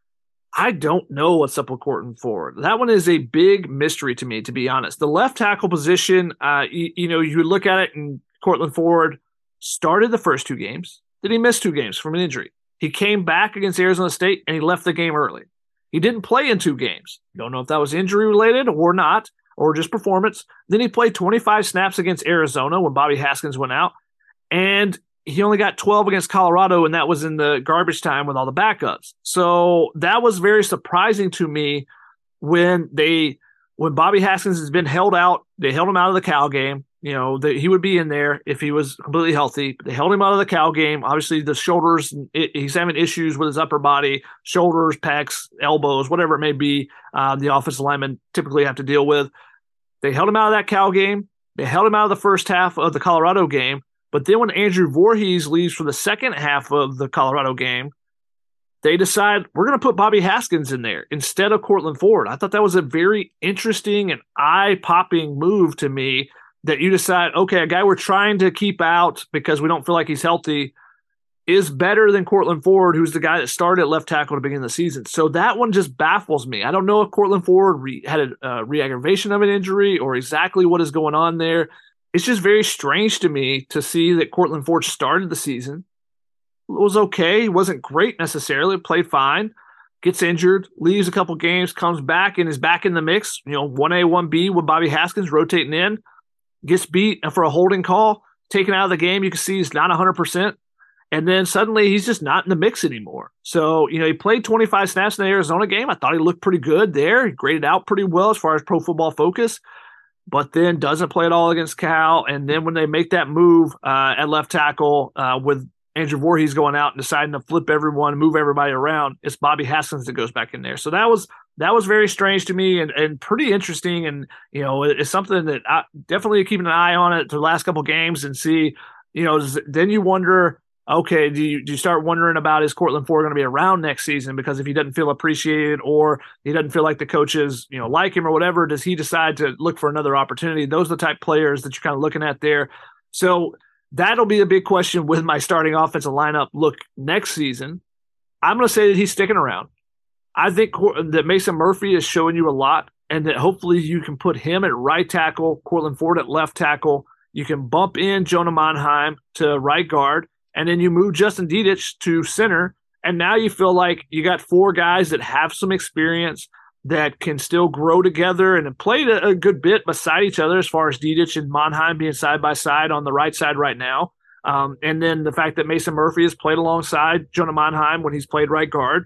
I don't know what's up with Cortland Ford. That one is a big mystery to me, to be honest. The left tackle position, uh, you, you know, you look at it and Cortland Ford started the first two games. Then he missed two games from an injury. He came back against Arizona State and he left the game early. He didn't play in two games. Don't know if that was injury related or not, or just performance. Then he played twenty-five snaps against Arizona when Bobby Haskins went out, and he only got twelve against Colorado, and that was in the garbage time with all the backups. So that was very surprising to me when they when Bobby Haskins has been held out. They held him out of the Cal game. You know, that he would be in there if he was completely healthy. They held him out of the Cal game. Obviously, the shoulders, it, he's having issues with his upper body, shoulders, pecs, elbows, whatever it may be, uh, the offensive linemen typically have to deal with. They held him out of that Cal game. They held him out of the first half of the Colorado game. But then when Andrew Voorhees leaves for the second half of the Colorado game, they decide we're going to put Bobby Haskins in there instead of Cortland Ford. I thought that was a very interesting and eye-popping move to me, that you decide, okay, a guy we're trying to keep out because we don't feel like he's healthy is better than Cortland Ford, who's the guy that started at left tackle to begin the season. So that one just baffles me. I don't know if Cortland Ford re- had a uh, re-aggravation of an injury or exactly what is going on there. It's just very strange to me to see that Cortland Ford started the season. It was okay. He wasn't great necessarily, played fine, gets injured, leaves a couple games, comes back and is back in the mix. You know, one A, one B with Bobby Haskins rotating in. gets beat for a holding call, taken out of the game. You can see he's not one hundred percent. And then suddenly he's just not in the mix anymore. So, you know, he played twenty-five snaps in the Arizona game. I thought he looked pretty good there. He graded out pretty well as far as Pro Football Focus, but then doesn't play at all against Cal. And then when they make that move uh, at left tackle uh, with Andrew Voorhees going out and deciding to flip everyone, move everybody around, it's Bobby Haskins that goes back in there. So that was that was very strange to me and, and pretty interesting. And, you know, it's something that I definitely keeping an eye on it the last couple of games and see, you know, then you wonder, okay, do you do you start wondering about is Courtland Ford going to be around next season? Because if he doesn't feel appreciated or he doesn't feel like the coaches, you know, like him or whatever, does he decide to look for another opportunity? Those are the type of players that you're kind of looking at there. So that'll be a big question with my starting offensive lineup look next season. I'm going to say that he's sticking around. I think that Mason Murphy is showing you a lot, and that hopefully you can put him at right tackle, Courtland Ford at left tackle. You can bump in Jonah Monheim to right guard. And then you move Justin Dedich to center, and now you feel like you got four guys that have some experience that can still grow together and have played a, a good bit beside each other as far as Dedich and Monheim being side by side on the right side right now. Um, and then the fact that Mason Murphy has played alongside Jonah Monheim when he's played right guard.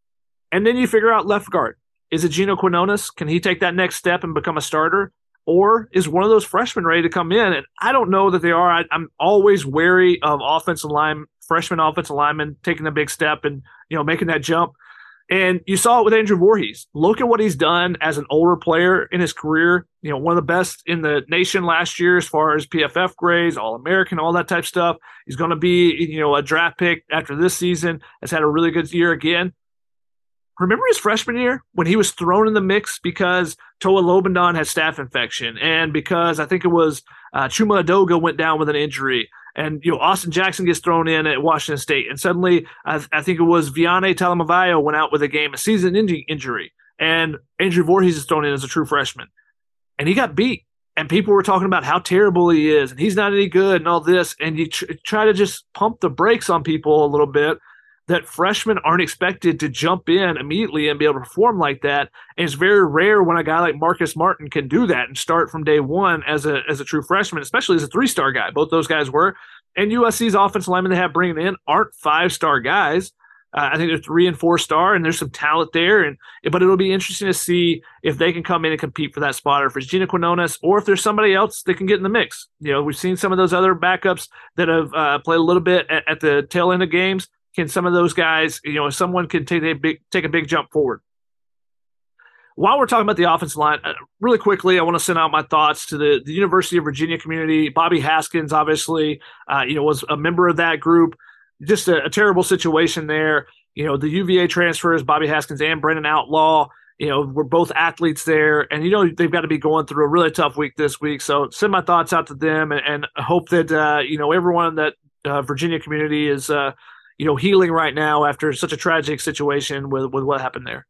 And then you figure out left guard. Is it Gino Quinones? Can he take that next step and become a starter? Or is one of those freshmen ready to come in? And I don't know that they are. I, I'm always wary of offensive line, freshman offensive linemen taking a big step and, you know, making that jump. And you saw it with Andrew Voorhees. Look at what he's done as an older player in his career. You know, one of the best in the nation last year as far as P F F grades, All-American, all that type of stuff. He's going to be, you know, a draft pick after this season. Has had a really good year again. Remember his freshman year when he was thrown in the mix because Toa Lobendon had staph infection and because I think it was uh, Chuma Adoga went down with an injury and, you know, Austin Jackson gets thrown in at Washington State and suddenly I, I think it was Vianney Talamavayo went out with a game, a season in- injury and Andrew Voorhees is thrown in as a true freshman and he got beat and people were talking about how terrible he is and he's not any good and all this and you tr- try to just pump the brakes on people a little bit. That freshmen aren't expected to jump in immediately and be able to perform like that. And it's very rare when a guy like Marcus Martin can do that and start from day one as a as a true freshman, especially as a three-star guy. Both those guys were. And U S C's offensive linemen they have bringing in aren't five-star guys. Uh, I think they're three- and four-star, and there's some talent there. And But it'll be interesting to see if they can come in and compete for that spot, or if it's Gino Quinones, or if there's somebody else that can get in the mix. You know, we've seen some of those other backups that have uh, played a little bit at, at the tail end of games. Can some of those guys, you know, someone can take a big take a big jump forward. While we're talking about the offensive line, uh, really quickly, I want to send out my thoughts to the, the University of Virginia community. Bobby Haskins, obviously, uh, you know, was a member of that group. Just a, a terrible situation there. You know, the U V A transfers, Bobby Haskins and Brendan Outlaw, you know, we're both athletes there. And, you know, they've got to be going through a really tough week this week. So send my thoughts out to them and, and hope that, uh, you know, everyone in that uh, Virginia community is uh, – you know, healing right now after such a tragic situation with, with what happened there.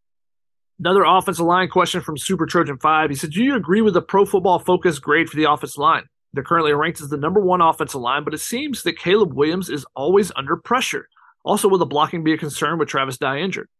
Another offensive line question from Super Trojan five. He said, do you agree with the Pro Football Focus grade for the offensive line? They're currently ranked as the number one offensive line, but it seems that Caleb Williams is always under pressure. Also, will the blocking be a concern with Travis Dye injured?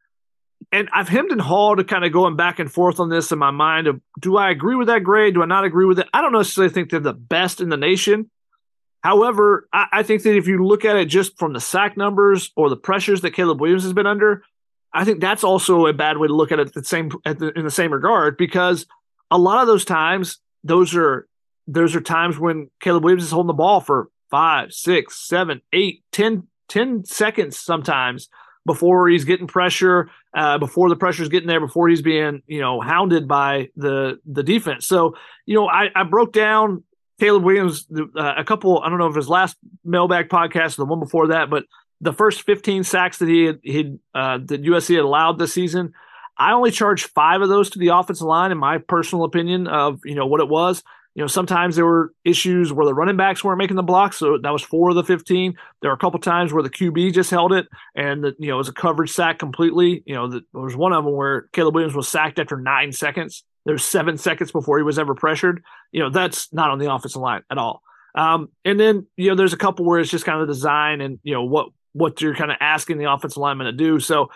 And I've hemmed and hawed kind of going back and forth on this in my mind of, do I agree with that grade? Do I not agree with it? I don't necessarily think they're the best in the nation. However, I, I think that if you look at it just from the sack numbers or the pressures that Caleb Williams has been under, I think that's also a bad way to look at it the same, at the, in the same regard, because a lot of those times, those are those are times when Caleb Williams is holding the ball for five, six, seven, eight, ten, ten seconds sometimes before he's getting pressure, uh, before the pressure's getting there, before he's being, you know, hounded by the the defense. So, you know, I, I broke down Caleb Williams, uh, a couple, I don't know if his last mailbag podcast or the one before that, but the first fifteen sacks that he had, he'd, uh, that U S C had allowed this season, I only charged five of those to the offensive line, in my personal opinion of, you know, what it was. You know, sometimes there were issues where the running backs weren't making the blocks, so that was four of the fifteen. There were a couple times where the Q B just held it, and the, you know, it was a coverage sack completely. You know, the, there was one of them where Caleb Williams was sacked after nine seconds. There's seven seconds before he was ever pressured. You know, that's not on the offensive line at all. Um, and then, you know, there's a couple where it's just kind of design and, you know, what what you're kind of asking the offensive lineman to do. So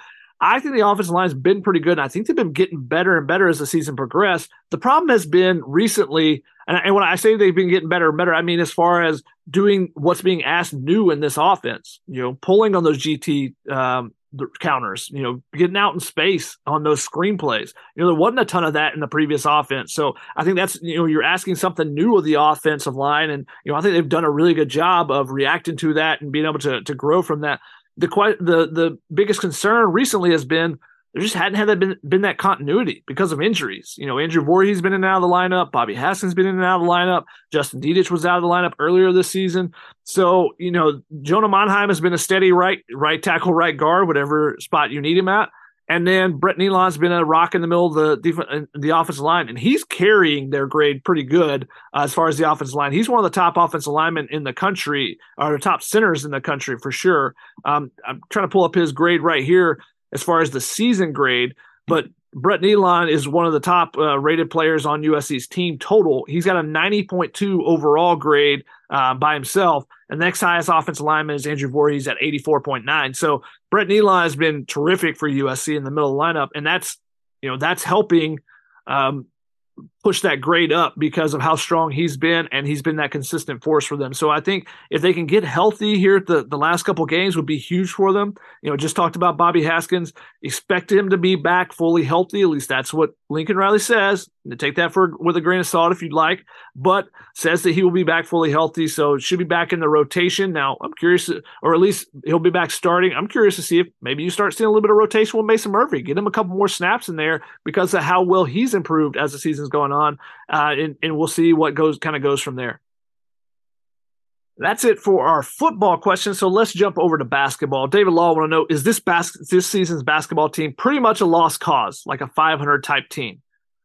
I think the offensive line has been pretty good, and I think they've been getting better and better as the season progressed. The problem has been recently, and, and when I say they've been getting better and better, I mean as far as doing what's being asked new in this offense, you know, pulling on those G T um, counters, you know, getting out in space on those screenplays. You know, there wasn't a ton of that in the previous offense. So I think that's, you know, you're asking something new of the offensive line, and, you know, I think they've done a really good job of reacting to that and being able to to grow from that. The the the biggest concern recently has been there just hadn't had that been, been that continuity because of injuries. You know, Andrew Voorhees been in and out of the lineup. Bobby Haskins been in and out of the lineup. Justin Dedich was out of the lineup earlier this season. So, you know, Jonah Monheim has been a steady right right tackle, right guard, whatever spot you need him at. And then Brett Nealon's been a rock in the middle of the def- the offensive line, and he's carrying their grade pretty good uh, as far as the offensive line. He's one of the top offensive linemen in the country, or the top centers in the country for sure. Um, I'm trying to pull up his grade right here as far as the season grade, but Brett Nealon is one of the top uh, rated players on U S C's team total. He's got a ninety point two overall grade uh, by himself. And the next highest offensive lineman is Andrew Voorhees at eighty-four point nine. So Brett Nealon has been terrific for U S C in the middle of the lineup, and that's, you know, that's helping um, push that grade up because of how strong he's been, and he's been that consistent force for them. So I think if they can get healthy here at the, the last couple games would be huge for them. You know, just talked about Bobby Haskins. Expect him to be back fully healthy. At least that's what Lincoln Riley says. Take that for with a grain of salt if you'd like, but says that he will be back fully healthy. So should be back in the rotation. Now I'm curious, or at least he'll be back starting. I'm curious to see if maybe you start seeing a little bit of rotation with Mason Murphy. Get him a couple more snaps in there because of how well he's improved as the season's going on. Uh, and, and we'll see what goes kind of goes from there. That's it for our football questions. So let's jump over to basketball. David Law want to know, is this bas- this season's basketball team pretty much a lost cause, like a five hundred type team?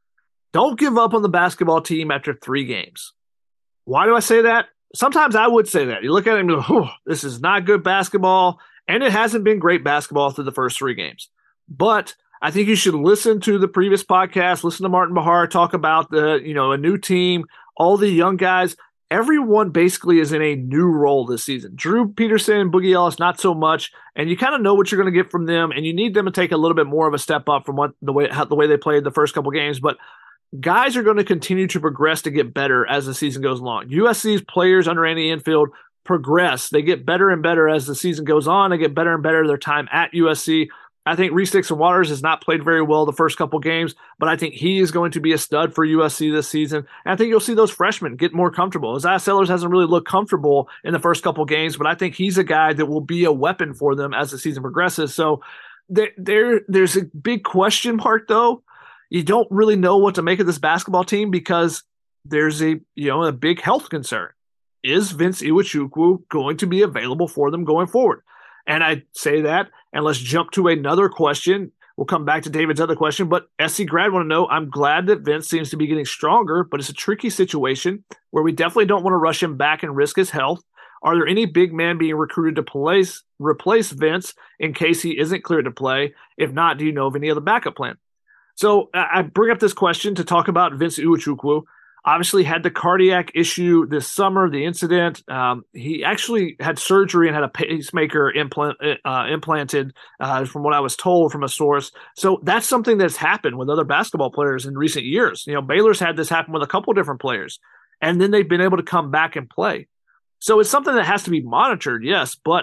Don't give up on the basketball team after three games. Why do I say that? Sometimes I would say that. You look at it and go, oh, this is not good basketball, and it hasn't been great basketball through the first three games. But I think you should listen to the previous podcast, listen to Martin Bahar talk about the, you know, a new team, all the young guys. Everyone basically is in a new role this season. Drew Peterson and Boogie Ellis, not so much, and you kind of know what you're going to get from them, and you need them to take a little bit more of a step up from what the way how, the way they played the first couple games. But guys are going to continue to progress to get better as the season goes along. U S C's players under Andy Enfield progress. They get better and better as the season goes on. They get better and better their time at U S C. I think Reese Dixon Waters has not played very well the first couple games, but I think he is going to be a stud for U S C this season. And I think you'll see those freshmen get more comfortable. Isaiah Sellers hasn't really looked comfortable in the first couple games, but I think he's a guy that will be a weapon for them as the season progresses. So there, there there's a big question mark, though. You don't really know what to make of this basketball team because there's a, you know, a big health concern. Is Vince Iwuchukwu going to be available for them going forward? And I say that, and let's jump to another question. We'll come back to David's other question, but S C grad want to know, I'm glad that Vince seems to be getting stronger, but it's a tricky situation where we definitely don't want to rush him back and risk his health. Are there any big men being recruited to place, replace Vince in case he isn't cleared to play? If not, do you know of any other backup plan? So I bring up this question to talk about Vince Iwuchukwu. Obviously had the cardiac issue this summer, the incident. Um, he actually had surgery and had a pacemaker implant, uh, implanted, uh, from what I was told from a source. So that's something that's happened with other basketball players in recent years. You know, Baylor's had this happen with a couple different players, and then they've been able to come back and play. So it's something that has to be monitored, yes, but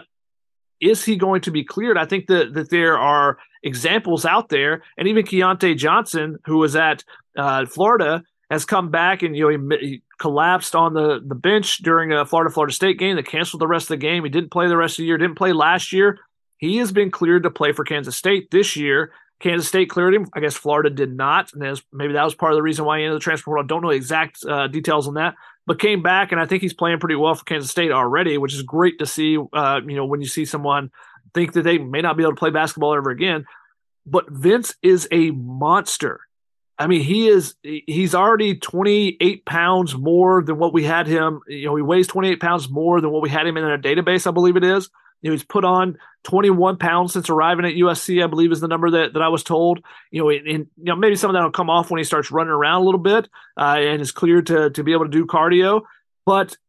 is he going to be cleared? I think that, that there are examples out there, and even Keontae Johnson, who was at uh, Florida, has come back and, you know, he, he collapsed on the, the bench during a Florida-Florida State game. They canceled the rest of the game. He didn't play the rest of the year, didn't play last year. He has been cleared to play for Kansas State this year. Kansas State cleared him. I guess Florida did not, and was, maybe that was part of the reason why he entered the transfer portal. I don't know exact uh, details on that, but came back, and I think he's playing pretty well for Kansas State already, which is great to see, uh, you know, when you see someone think that they may not be able to play basketball ever again. But Vince is a monster. I mean, he is, he's already twenty-eight pounds more than what we had him. You know, he weighs twenty-eight pounds more than what we had him in our database, I believe it is. You know, he's put on twenty-one pounds since arriving at U S C, I believe is the number that, that I was told. You know, and, you know, maybe some of that will come off when he starts running around a little bit uh, and is cleared to, to be able to do cardio. But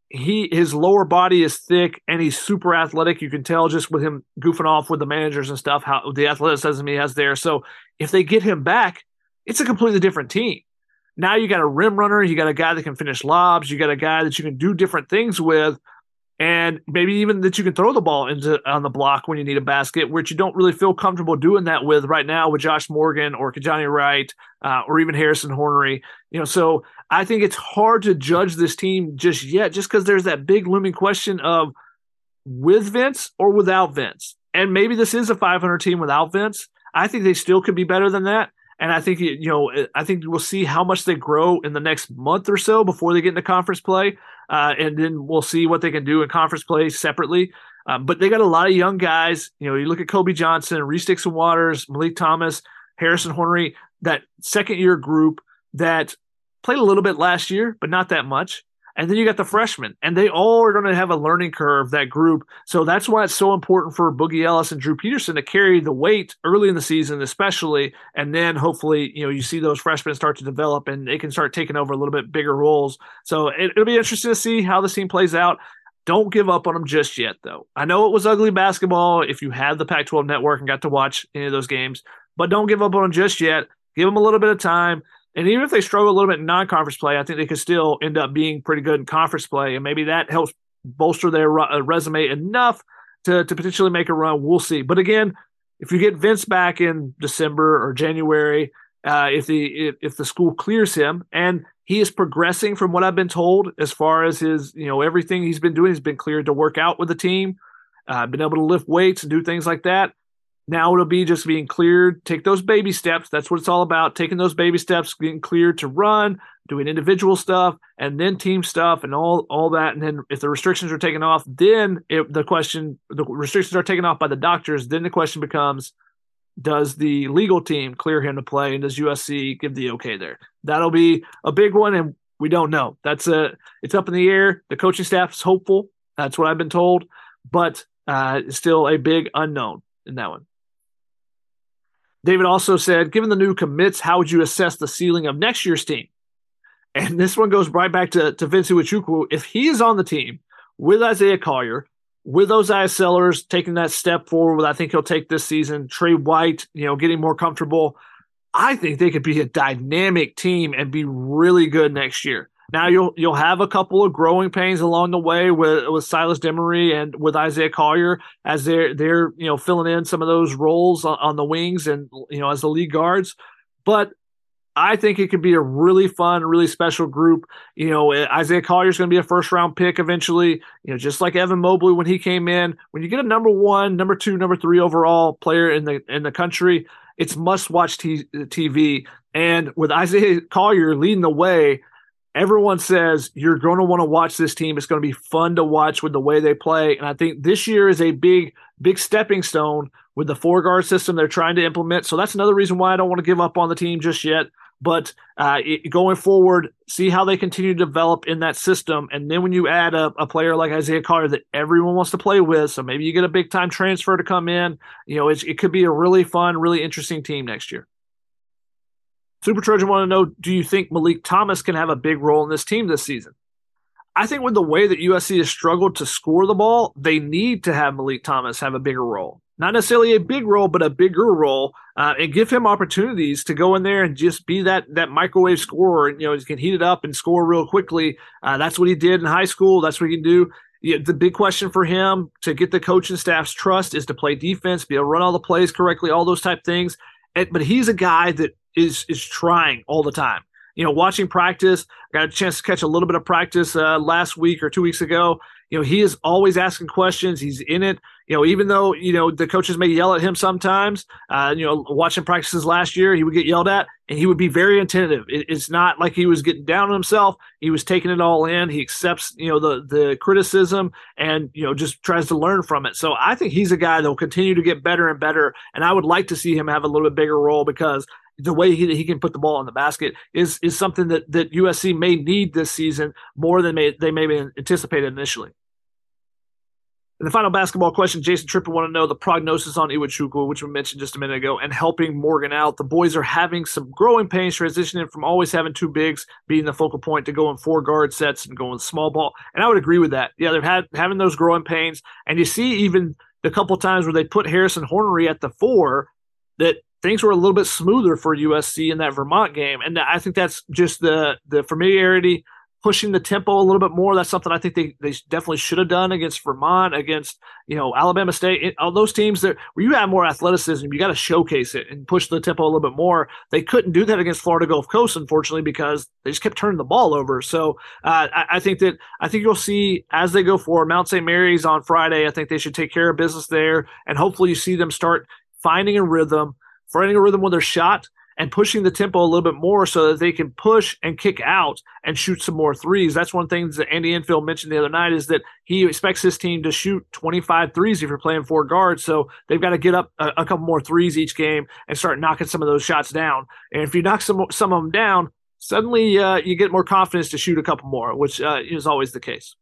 he his lower body is thick and he's super athletic. You can tell just with him goofing off with the managers and stuff how the athleticism he has there. So if they get him back, it's a completely different team. Now you got a rim runner, you got a guy that can finish lobs, you got a guy that you can do different things with, and maybe even that you can throw the ball into on the block when you need a basket, which you don't really feel comfortable doing that with right now with Josh Morgan or Kijani Wright uh, or even Harrison Hornery. You know, so I think it's hard to judge this team just yet, just because there's that big looming question of with Vince or without Vince. And maybe this is a five hundred team without Vince. I think they still could be better than that. And I think, you know, I think we'll see how much they grow in the next month or so before they get into conference play. Uh, and then we'll see what they can do in conference play separately. Um, but they got a lot of young guys. You know, you look at Kobe Johnson, Reese Dixon Waters, Malik Thomas, Harrison Hornery, that second year group that played a little bit last year, but not that much. And then you got the freshmen, and they all are going to have a learning curve, that group. So that's why it's so important for Boogie Ellis and Drew Peterson to carry the weight early in the season, especially. And then hopefully, you know, you see those freshmen start to develop and they can start taking over a little bit bigger roles. So it, it'll be interesting to see how this team plays out. Don't give up on them just yet, though. I know it was ugly basketball if you had the Pac twelve network and got to watch any of those games, but don't give up on them just yet. Give them a little bit of time. And even if they struggle a little bit in non-conference play, I think they could still end up being pretty good in conference play. And maybe that helps bolster their resume enough to, to potentially make a run. We'll see. But again, if you get Vince back in December or January, uh, if the if, if the school clears him and he is progressing from what I've been told as far as his, you know, everything he's been doing, he's been cleared to work out with the team, uh, been able to lift weights and do things like that. Now it'll be just being cleared, take those baby steps. That's what it's all about, taking those baby steps, getting cleared to run, doing individual stuff, and then team stuff and all, all that. And then if the restrictions are taken off, then it, the question, the restrictions are taken off by the doctors, then the question becomes, does the legal team clear him to play, and does U S C give the okay there? That'll be a big one, and we don't know. That's a, it's up in the air. The coaching staff is hopeful. That's what I've been told, but uh, it's still a big unknown in that one. David also said, given the new commits, how would you assess the ceiling of next year's team? And this one goes right back to, to Vince Iwuchukwu. If he is on the team with Isaiah Collier, with Isaiah Sellers taking that step forward, I think he'll take this season, Trey White, you know, getting more comfortable, I think they could be a dynamic team and be really good next year. Now you'll you'll have a couple of growing pains along the way with, with Silas Demery and with Isaiah Collier as they're they're you know filling in some of those roles on, on the wings and you know as the lead guards. But I think it could be a really fun, really special group. You know, Isaiah Collier is going to be a first round pick eventually. You know, just like Evan Mobley when he came in. When you get a number one, number two, number three overall player in the in the country, it's must watch T V. And with Isaiah Collier leading the way, everyone says you're going to want to watch this team. It's going to be fun to watch with the way they play. And I think this year is a big, big stepping stone with the four guard system they're trying to implement. So that's another reason why I don't want to give up on the team just yet. But uh, it, going forward, see how they continue to develop in that system. And then when you add a, a player like Isaiah Collier that everyone wants to play with, so maybe you get a big time transfer to come in, you know, it's, it could be a really fun, really interesting team next year. Super Trojan want to know, do you think Malik Thomas can have a big role in this team this season? I think with the way that U S C has struggled to score the ball, they need to have Malik Thomas have a bigger role. Not necessarily a big role, but a bigger role, uh, and give him opportunities to go in there and just be that that microwave scorer. You know, he can heat it up and score real quickly. Uh, that's what he did in high school. That's what he can do. Yeah, the big question for him to get the coaching staff's trust is to play defense, be able to run all the plays correctly, all those type things. And, but he's a guy that is is trying all the time. You know, watching practice, I got a chance to catch a little bit of practice uh, last week or two weeks ago. You know, he is always asking questions. He's in it. You know, even though, you know, the coaches may yell at him sometimes, uh, you know, watching practices last year, he would get yelled at and he would be very attentive. It, it's not like he was getting down on himself. He was taking it all in. He accepts, you know, the, the criticism and, you know, just tries to learn from it. So I think he's a guy that will continue to get better and better. And I would like to see him have a little bit bigger role because the way he, he can put the ball in the basket is is something that, that U S C may need this season more than may, they may have anticipated initially. And the final basketball question, Jason Tripp want to know the prognosis on Iwuchukwu, which we mentioned just a minute ago, and helping Morgan out. The boys are having some growing pains transitioning from always having two bigs being the focal point to going four guard sets and going small ball. And I would agree with that. Yeah, they're had, having those growing pains. And you see even the couple times where they put Harrison Hornery at the four, that things were a little bit smoother for U S C in that Vermont game. And I think that's just the the familiarity, pushing the tempo a little bit more. That's something I think they, they definitely should have done against Vermont, against, you know, Alabama State, it, all those teams that where you have more athleticism, you got to showcase it and push the tempo a little bit more. They couldn't do that against Florida Gulf Coast, unfortunately, because they just kept turning the ball over. So uh, I, I think that I think you'll see as they go forward, Mount Saint Mary's on Friday. I think they should take care of business there, and hopefully you see them start finding a rhythm, finding a rhythm with their shot, and pushing the tempo a little bit more so that they can push and kick out and shoot some more threes. That's one of the things that Andy Enfield mentioned the other night, is that he expects his team to shoot twenty-five threes if you're playing four guards. So they've got to get up a, a couple more threes each game and start knocking some of those shots down. And if you knock some, some of them down, suddenly uh, you get more confidence to shoot a couple more, which uh, is always the case.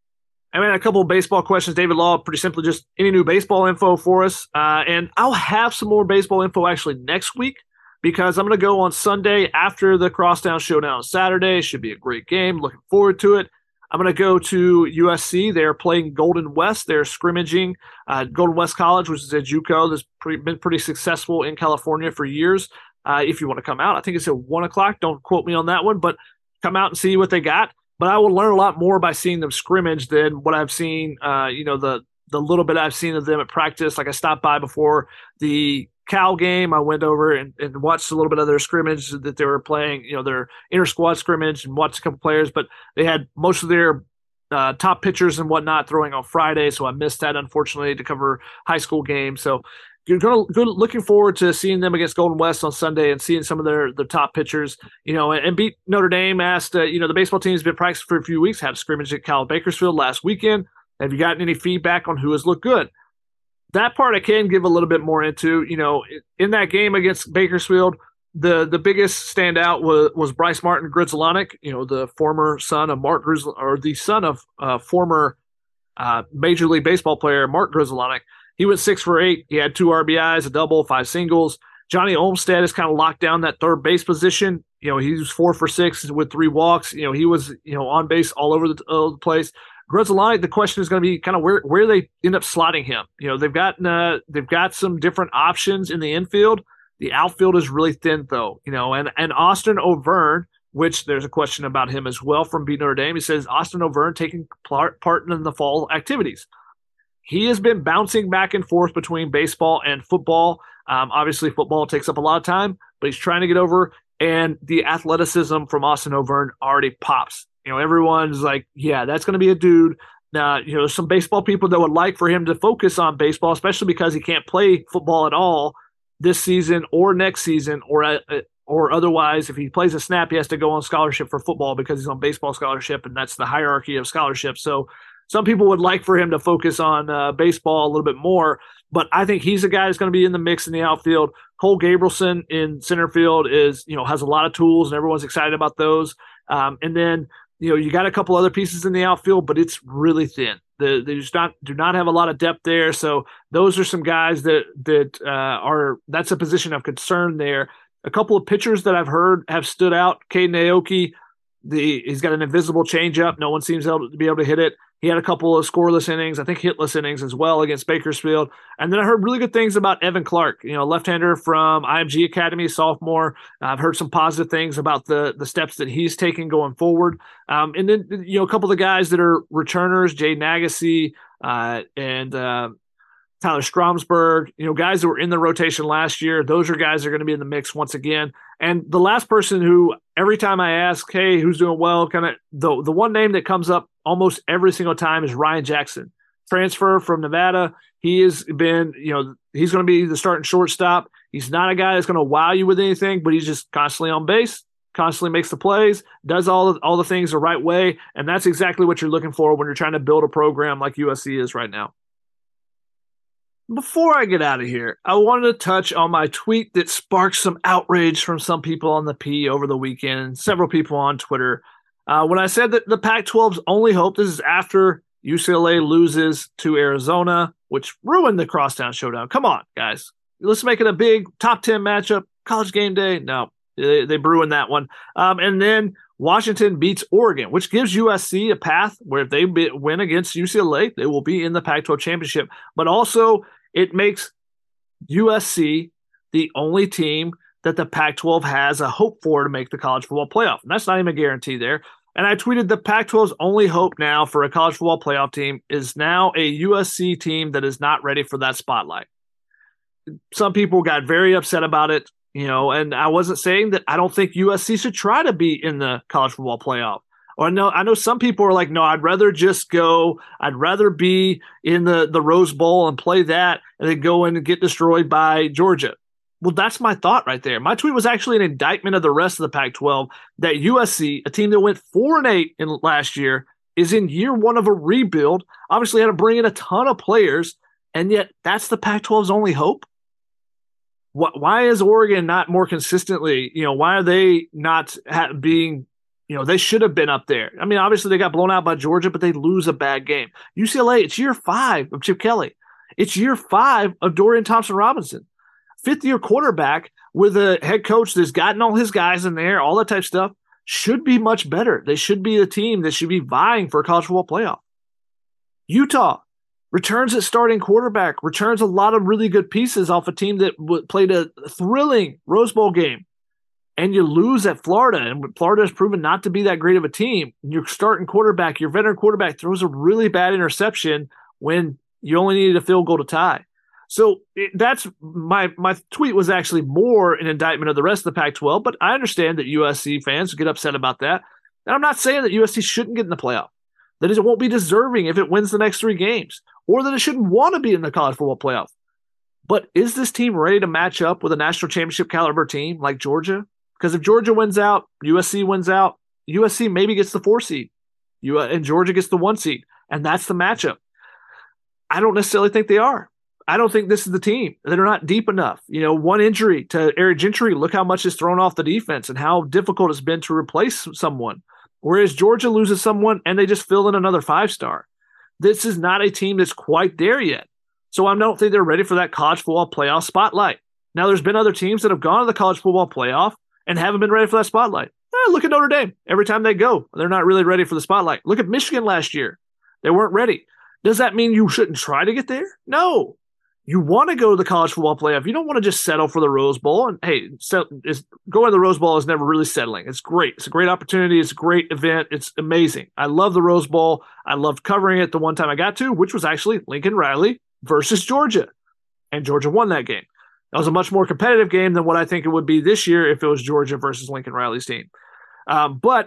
I mean, a couple of baseball questions. David Law, pretty simply just any new baseball info for us. Uh, and I'll have some more baseball info actually next week, because I'm going to go on Sunday after the Crosstown Showdown on Saturday. Should be a great game. Looking forward to it. I'm going to go to U S C. They're playing Golden West. They're scrimmaging uh, Golden West College, which is a JUCO that's pretty, been pretty successful in California for years. Uh, if you want to come out, I think it's at one o'clock. Don't quote me on that one, but come out and see what they got. But I will learn a lot more by seeing them scrimmage than what I've seen, uh, you know, the the little bit I've seen of them at practice. Like I stopped by before the Cal game. I went over and, and watched a little bit of their scrimmage that they were playing, you know, their inter-squad scrimmage, and watched a couple players. But they had most of their uh, top pitchers and whatnot throwing on Friday, so I missed that, unfortunately, to cover high school games. So you're going to looking forward to seeing them against Golden West on Sunday and seeing some of their, their top pitchers, you know, and, and beat Notre Dame. Asked, uh, you know, the baseball team has been practicing for a few weeks, had a scrimmage at Cal Bakersfield last weekend. Have you gotten any feedback on who has looked good? That part I can give a little bit more into. You know, in that game against Bakersfield, the the biggest standout was, was Bryce Martin Grizzlonic, you know, the former son of Mark Grizzl, or the son of uh, former uh, Major League Baseball player Mark Grizzlonic. He went six for eight. He had two R B Is, a double, five singles. Johnny Olmstead has kind of locked down that third base position. You know, he was four for six with three walks. You know, he was, you know, on base all over the, all over the place. Grizzlonic, the question is going to be kind of where where they end up slotting him. You know, they've got uh, they've got some different options in the infield. The outfield is really thin, though. You know, and and Austin O'Verne, which there's a question about him as well from B. Notre Dame. He says Austin O'Verne taking part part in the fall activities. He has been bouncing back and forth between baseball and football. Um, obviously, football takes up a lot of time, but he's trying to get over. And the athleticism from Austin O'Verne already pops. You know, everyone's like, yeah, that's going to be a dude. Now, you know, there's some baseball people that would like for him to focus on baseball, especially because he can't play football at all this season or next season, or uh, or otherwise, if he plays a snap, he has to go on scholarship for football because he's on baseball scholarship, and that's the hierarchy of scholarship. So some people would like for him to focus on uh, baseball a little bit more, but I think he's a guy that's going to be in the mix in the outfield. Cole Gabrielson in center field is, you know, has a lot of tools, and everyone's excited about those. Um, and then, you know, you got a couple other pieces in the outfield, but it's really thin. The, they just not do not have a lot of depth there. So those are some guys that that uh, are that's a position of concern there. A couple of pitchers that I've heard have stood out. Caden Aoki, the he's got an invisible changeup. No one seems able to be able to hit it. He had a couple of scoreless innings, I think hitless innings as well against Bakersfield. And then I heard really good things about Evan Clark, you know, left-hander from I M G Academy, sophomore. I've heard some positive things about the the steps that he's taking going forward. Um, and then, you know, a couple of the guys that are returners, Jay Agassi uh, and uh, Tyler Stromsburg, you know, guys that were in the rotation last year. Those are guys that are going to be in the mix once again. And the last person who every time I ask, hey, who's doing well, kind of the, the one name that comes up almost every single time is Ryan Jackson, transfer from Nevada. He has been, you know, he's going to be the starting shortstop. He's not a guy that's going to wow you with anything, but he's just constantly on base, constantly makes the plays, does all, all the things the right way. And that's exactly what you're looking for when you're trying to build a program like U S C is right now. Before I get out of here, I wanted to touch on my tweet that sparked some outrage from some people on the P over the weekend, several people on Twitter. Uh, when I said that the Pac twelve's only hope, this is after U C L A loses to Arizona, which ruined the Crosstown Showdown. Come on, guys. Let's make it a big top ten matchup. College game day. No, they, they ruined that one. Um, and then Washington beats Oregon, which gives U S C a path where if they be, win against U C L A, they will be in the Pac twelve championship. But also it makes U S C the only team that the Pac twelve has a hope for to make the college football playoff. And that's not even a guarantee there. And I tweeted the Pac twelve's only hope now for a college football playoff team is now a U S C team that is not ready for that spotlight. Some people got very upset about it, you know, and I wasn't saying that I don't think U S C should try to be in the college football playoff. Or no, I know some people are like, no, I'd rather just go, I'd rather be in the, the Rose Bowl and play that and then go in and get destroyed by Georgia. Well, that's my thought right there. My tweet was actually an indictment of the rest of the Pac twelve that U S C, a team that went four and eight in last year, is in year one of a rebuild. Obviously had to bring in a ton of players, and yet that's the Pac twelve's only hope. Why is Oregon not more consistently, you know, why are they not being, you know, they should have been up there. I mean, obviously they got blown out by Georgia, but they lose a bad game. U C L A, it's year five of Chip Kelly. It's year five of Dorian Thompson-Robinson. Fifth-year quarterback with a head coach that's gotten all his guys in there, all that type of stuff, should be much better. They should be a team that should be vying for a college football playoff. Utah returns its starting quarterback, returns a lot of really good pieces off a team that w- played a thrilling Rose Bowl game. And you lose at Florida, and Florida has proven not to be that great of a team. Your starting quarterback, your veteran quarterback, throws a really bad interception when you only needed a field goal to tie. So it, that's my my tweet was actually more an indictment of the rest of the Pac twelve, but I understand that U S C fans get upset about that. And I'm not saying that U S C shouldn't get in the playoff, that it won't be deserving if it wins the next three games, or that it shouldn't want to be in the college football playoff. But is this team ready to match up with a national championship caliber team like Georgia? Because if Georgia wins out, U S C wins out, U S C maybe gets the four seed, and Georgia gets the one seed, and that's the matchup. I don't necessarily think they are. I don't think this is the team. They're not deep enough. You know, one injury to Eric Gentry, look how much is thrown off the defense and how difficult it's been to replace someone. Whereas Georgia loses someone and they just fill in another five-star. This is not a team that's quite there yet. So I don't think they're ready for that college football playoff spotlight. Now, there's been other teams that have gone to the college football playoff and haven't been ready for that spotlight. Eh, look at Notre Dame. Every time they go, they're not really ready for the spotlight. Look at Michigan last year. They weren't ready. Does that mean you shouldn't try to get there? No. You want to go to the college football playoff. You don't want to just settle for the Rose Bowl. And hey, so is, going to the Rose Bowl is never really settling. It's great. It's a great opportunity. It's a great event. It's amazing. I love the Rose Bowl. I loved covering it the one time I got to, which was actually Lincoln Riley versus Georgia. And Georgia won that game. That was a much more competitive game than what I think it would be this year if it was Georgia versus Lincoln Riley's team. Um, but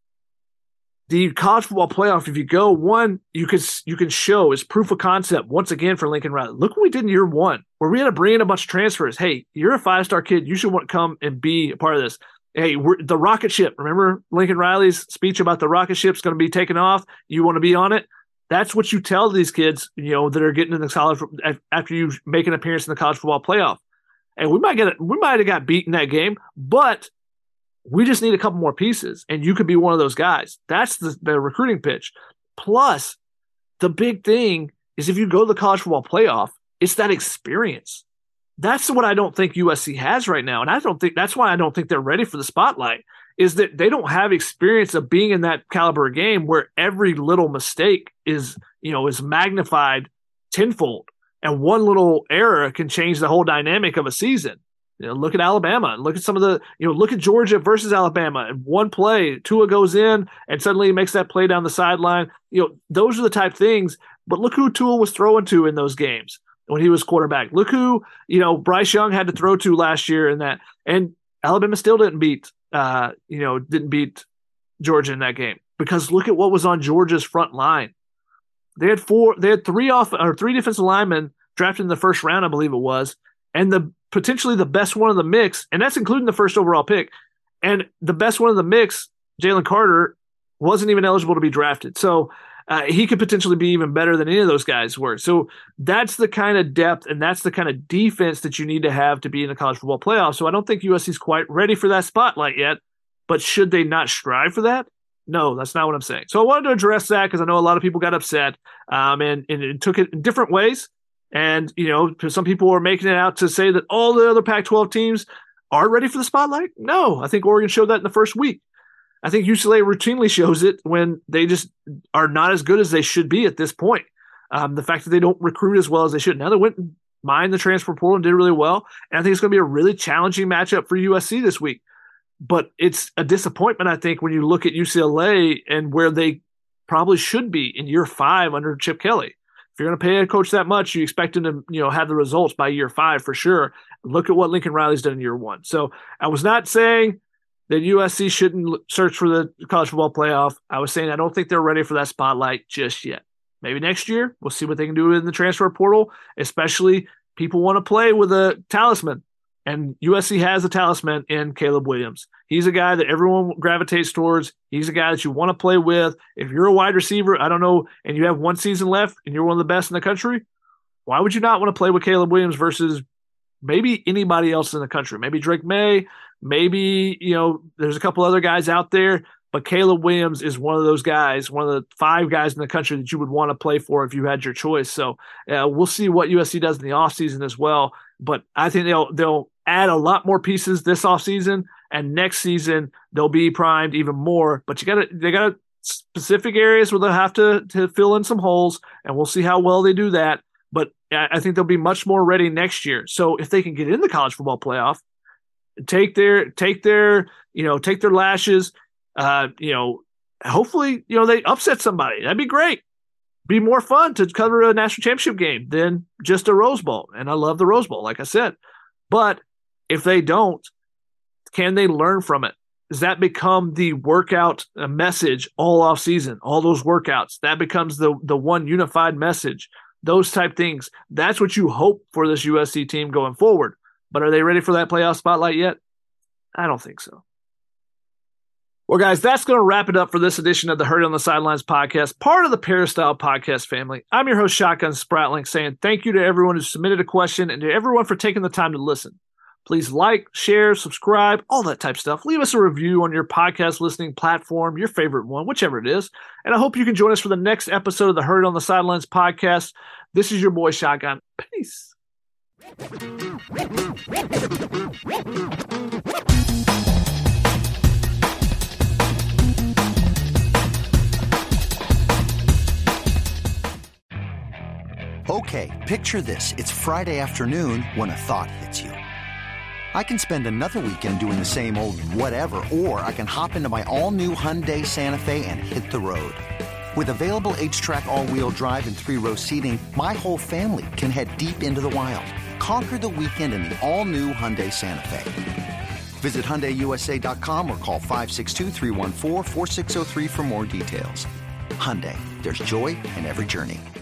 the college football playoff, if you go, one, you can you can show is proof of concept once again for Lincoln Riley. Look what we did in year one, where we had to bring in a bunch of transfers. Hey, you're a five-star kid. You should want to come and be a part of this. Hey, we're, the rocket ship. Remember Lincoln Riley's speech about the rocket ship's going to be taken off? You want to be on it? That's what you tell these kids, you know, that are getting in the college after you make an appearance in the college football playoff. And we might get we might have got beat in that game, but we just need a couple more pieces, and you could be one of those guys. That's the, the recruiting pitch. Plus, the big thing is if you go to the college football playoff, it's that experience. That's what I don't think U S C has right now, and I don't think that's why I don't think they're ready for the spotlight, is that they don't have experience of being in that caliber game where every little mistake is, you know, is magnified tenfold, and one little error can change the whole dynamic of a season. You know, look at Alabama and look at some of the, you know, look at Georgia versus Alabama. And one play, Tua goes in and suddenly he makes that play down the sideline. You know, those are the type of things. But look who Tua was throwing to in those games when he was quarterback. Look who, you know, Bryce Young had to throw to last year in that. And Alabama still didn't beat, uh, you know, didn't beat Georgia in that game, because look at what was on Georgia's front line. They had four, they had three off or three defensive linemen drafted in the first round, I believe it was, and the potentially the best one of the mix, and that's including the first overall pick. And the best one of the mix, Jalen Carter, wasn't even eligible to be drafted. So uh, he could potentially be even better than any of those guys were. So that's the kind of depth and that's the kind of defense that you need to have to be in the college football playoff. So I don't think U S C is quite ready for that spotlight yet, but should they not strive for that? No, that's not what I'm saying. So I wanted to address that because I know a lot of people got upset um, and, and, and took it in different ways. And, you know, some people are making it out to say that all the other Pac twelve teams are ready for the spotlight. No, I think Oregon showed that in the first week. I think U C L A routinely shows it when they just are not as good as they should be at this point. Um, the fact that they don't recruit as well as they should. Now they went and mined the transfer portal and did really well. And I think it's going to be a really challenging matchup for U S C this week. But it's a disappointment, I think, when you look at U C L A and where they probably should be in year five under Chip Kelly. If you're going to pay a coach that much, you expect him to, you know, have the results by year five for sure. Look at what Lincoln Riley's done in year one. So I was not saying that U S C shouldn't search for the college football playoff. I was saying I don't think they're ready for that spotlight just yet. Maybe next year we'll see what they can do in the transfer portal, especially people want to play with a talisman. And U S C has a talisman in Caleb Williams. He's a guy that everyone gravitates towards. He's a guy that you want to play with. If you're a wide receiver, I don't know, and you have one season left and you're one of the best in the country, why would you not want to play with Caleb Williams versus maybe anybody else in the country? Maybe Drake May, maybe, you know, there's a couple other guys out there, but Caleb Williams is one of those guys, one of the five guys in the country that you would want to play for if you had your choice. So uh, we'll see what U S C does in the offseason as well. But I think they'll they'll add a lot more pieces this offseason, and next season they'll be primed even more. But you got to they got specific areas where they'll have to to fill in some holes, and we'll see how well they do that. But I think they'll be much more ready next year. So if they can get in the college football playoff, take their take their you know take their lashes, uh, you know, hopefully you know they upset somebody. That'd be great. Be more fun to cover a national championship game than just a Rose Bowl. And I love the Rose Bowl, like I said. But if they don't, can they learn from it? Does that become the workout message all off season? All those workouts, that becomes the, the one unified message, those type things. That's what you hope for this U S C team going forward. But are they ready for that playoff spotlight yet? I don't think so. Well, guys, that's going to wrap it up for this edition of the Herd on the Sidelines podcast, part of the Peristyle podcast family. I'm your host, Shotgun Spratling, saying thank you to everyone who submitted a question and to everyone for taking the time to listen. Please like, share, subscribe, all that type of stuff. Leave us a review on your podcast listening platform, your favorite one, whichever it is. And I hope you can join us for the next episode of the Herd on the Sidelines podcast. This is your boy, Shotgun. Peace. Okay, picture this. It's Friday afternoon when a thought hits you. I can spend another weekend doing the same old whatever, or I can hop into my all-new Hyundai Santa Fe and hit the road. With available H-Track all-wheel drive and three-row seating, my whole family can head deep into the wild. Conquer the weekend in the all-new Hyundai Santa Fe. Visit Hyundai U S A dot com or call five six two, three one four, four six zero three for more details. Hyundai, there's joy in every journey.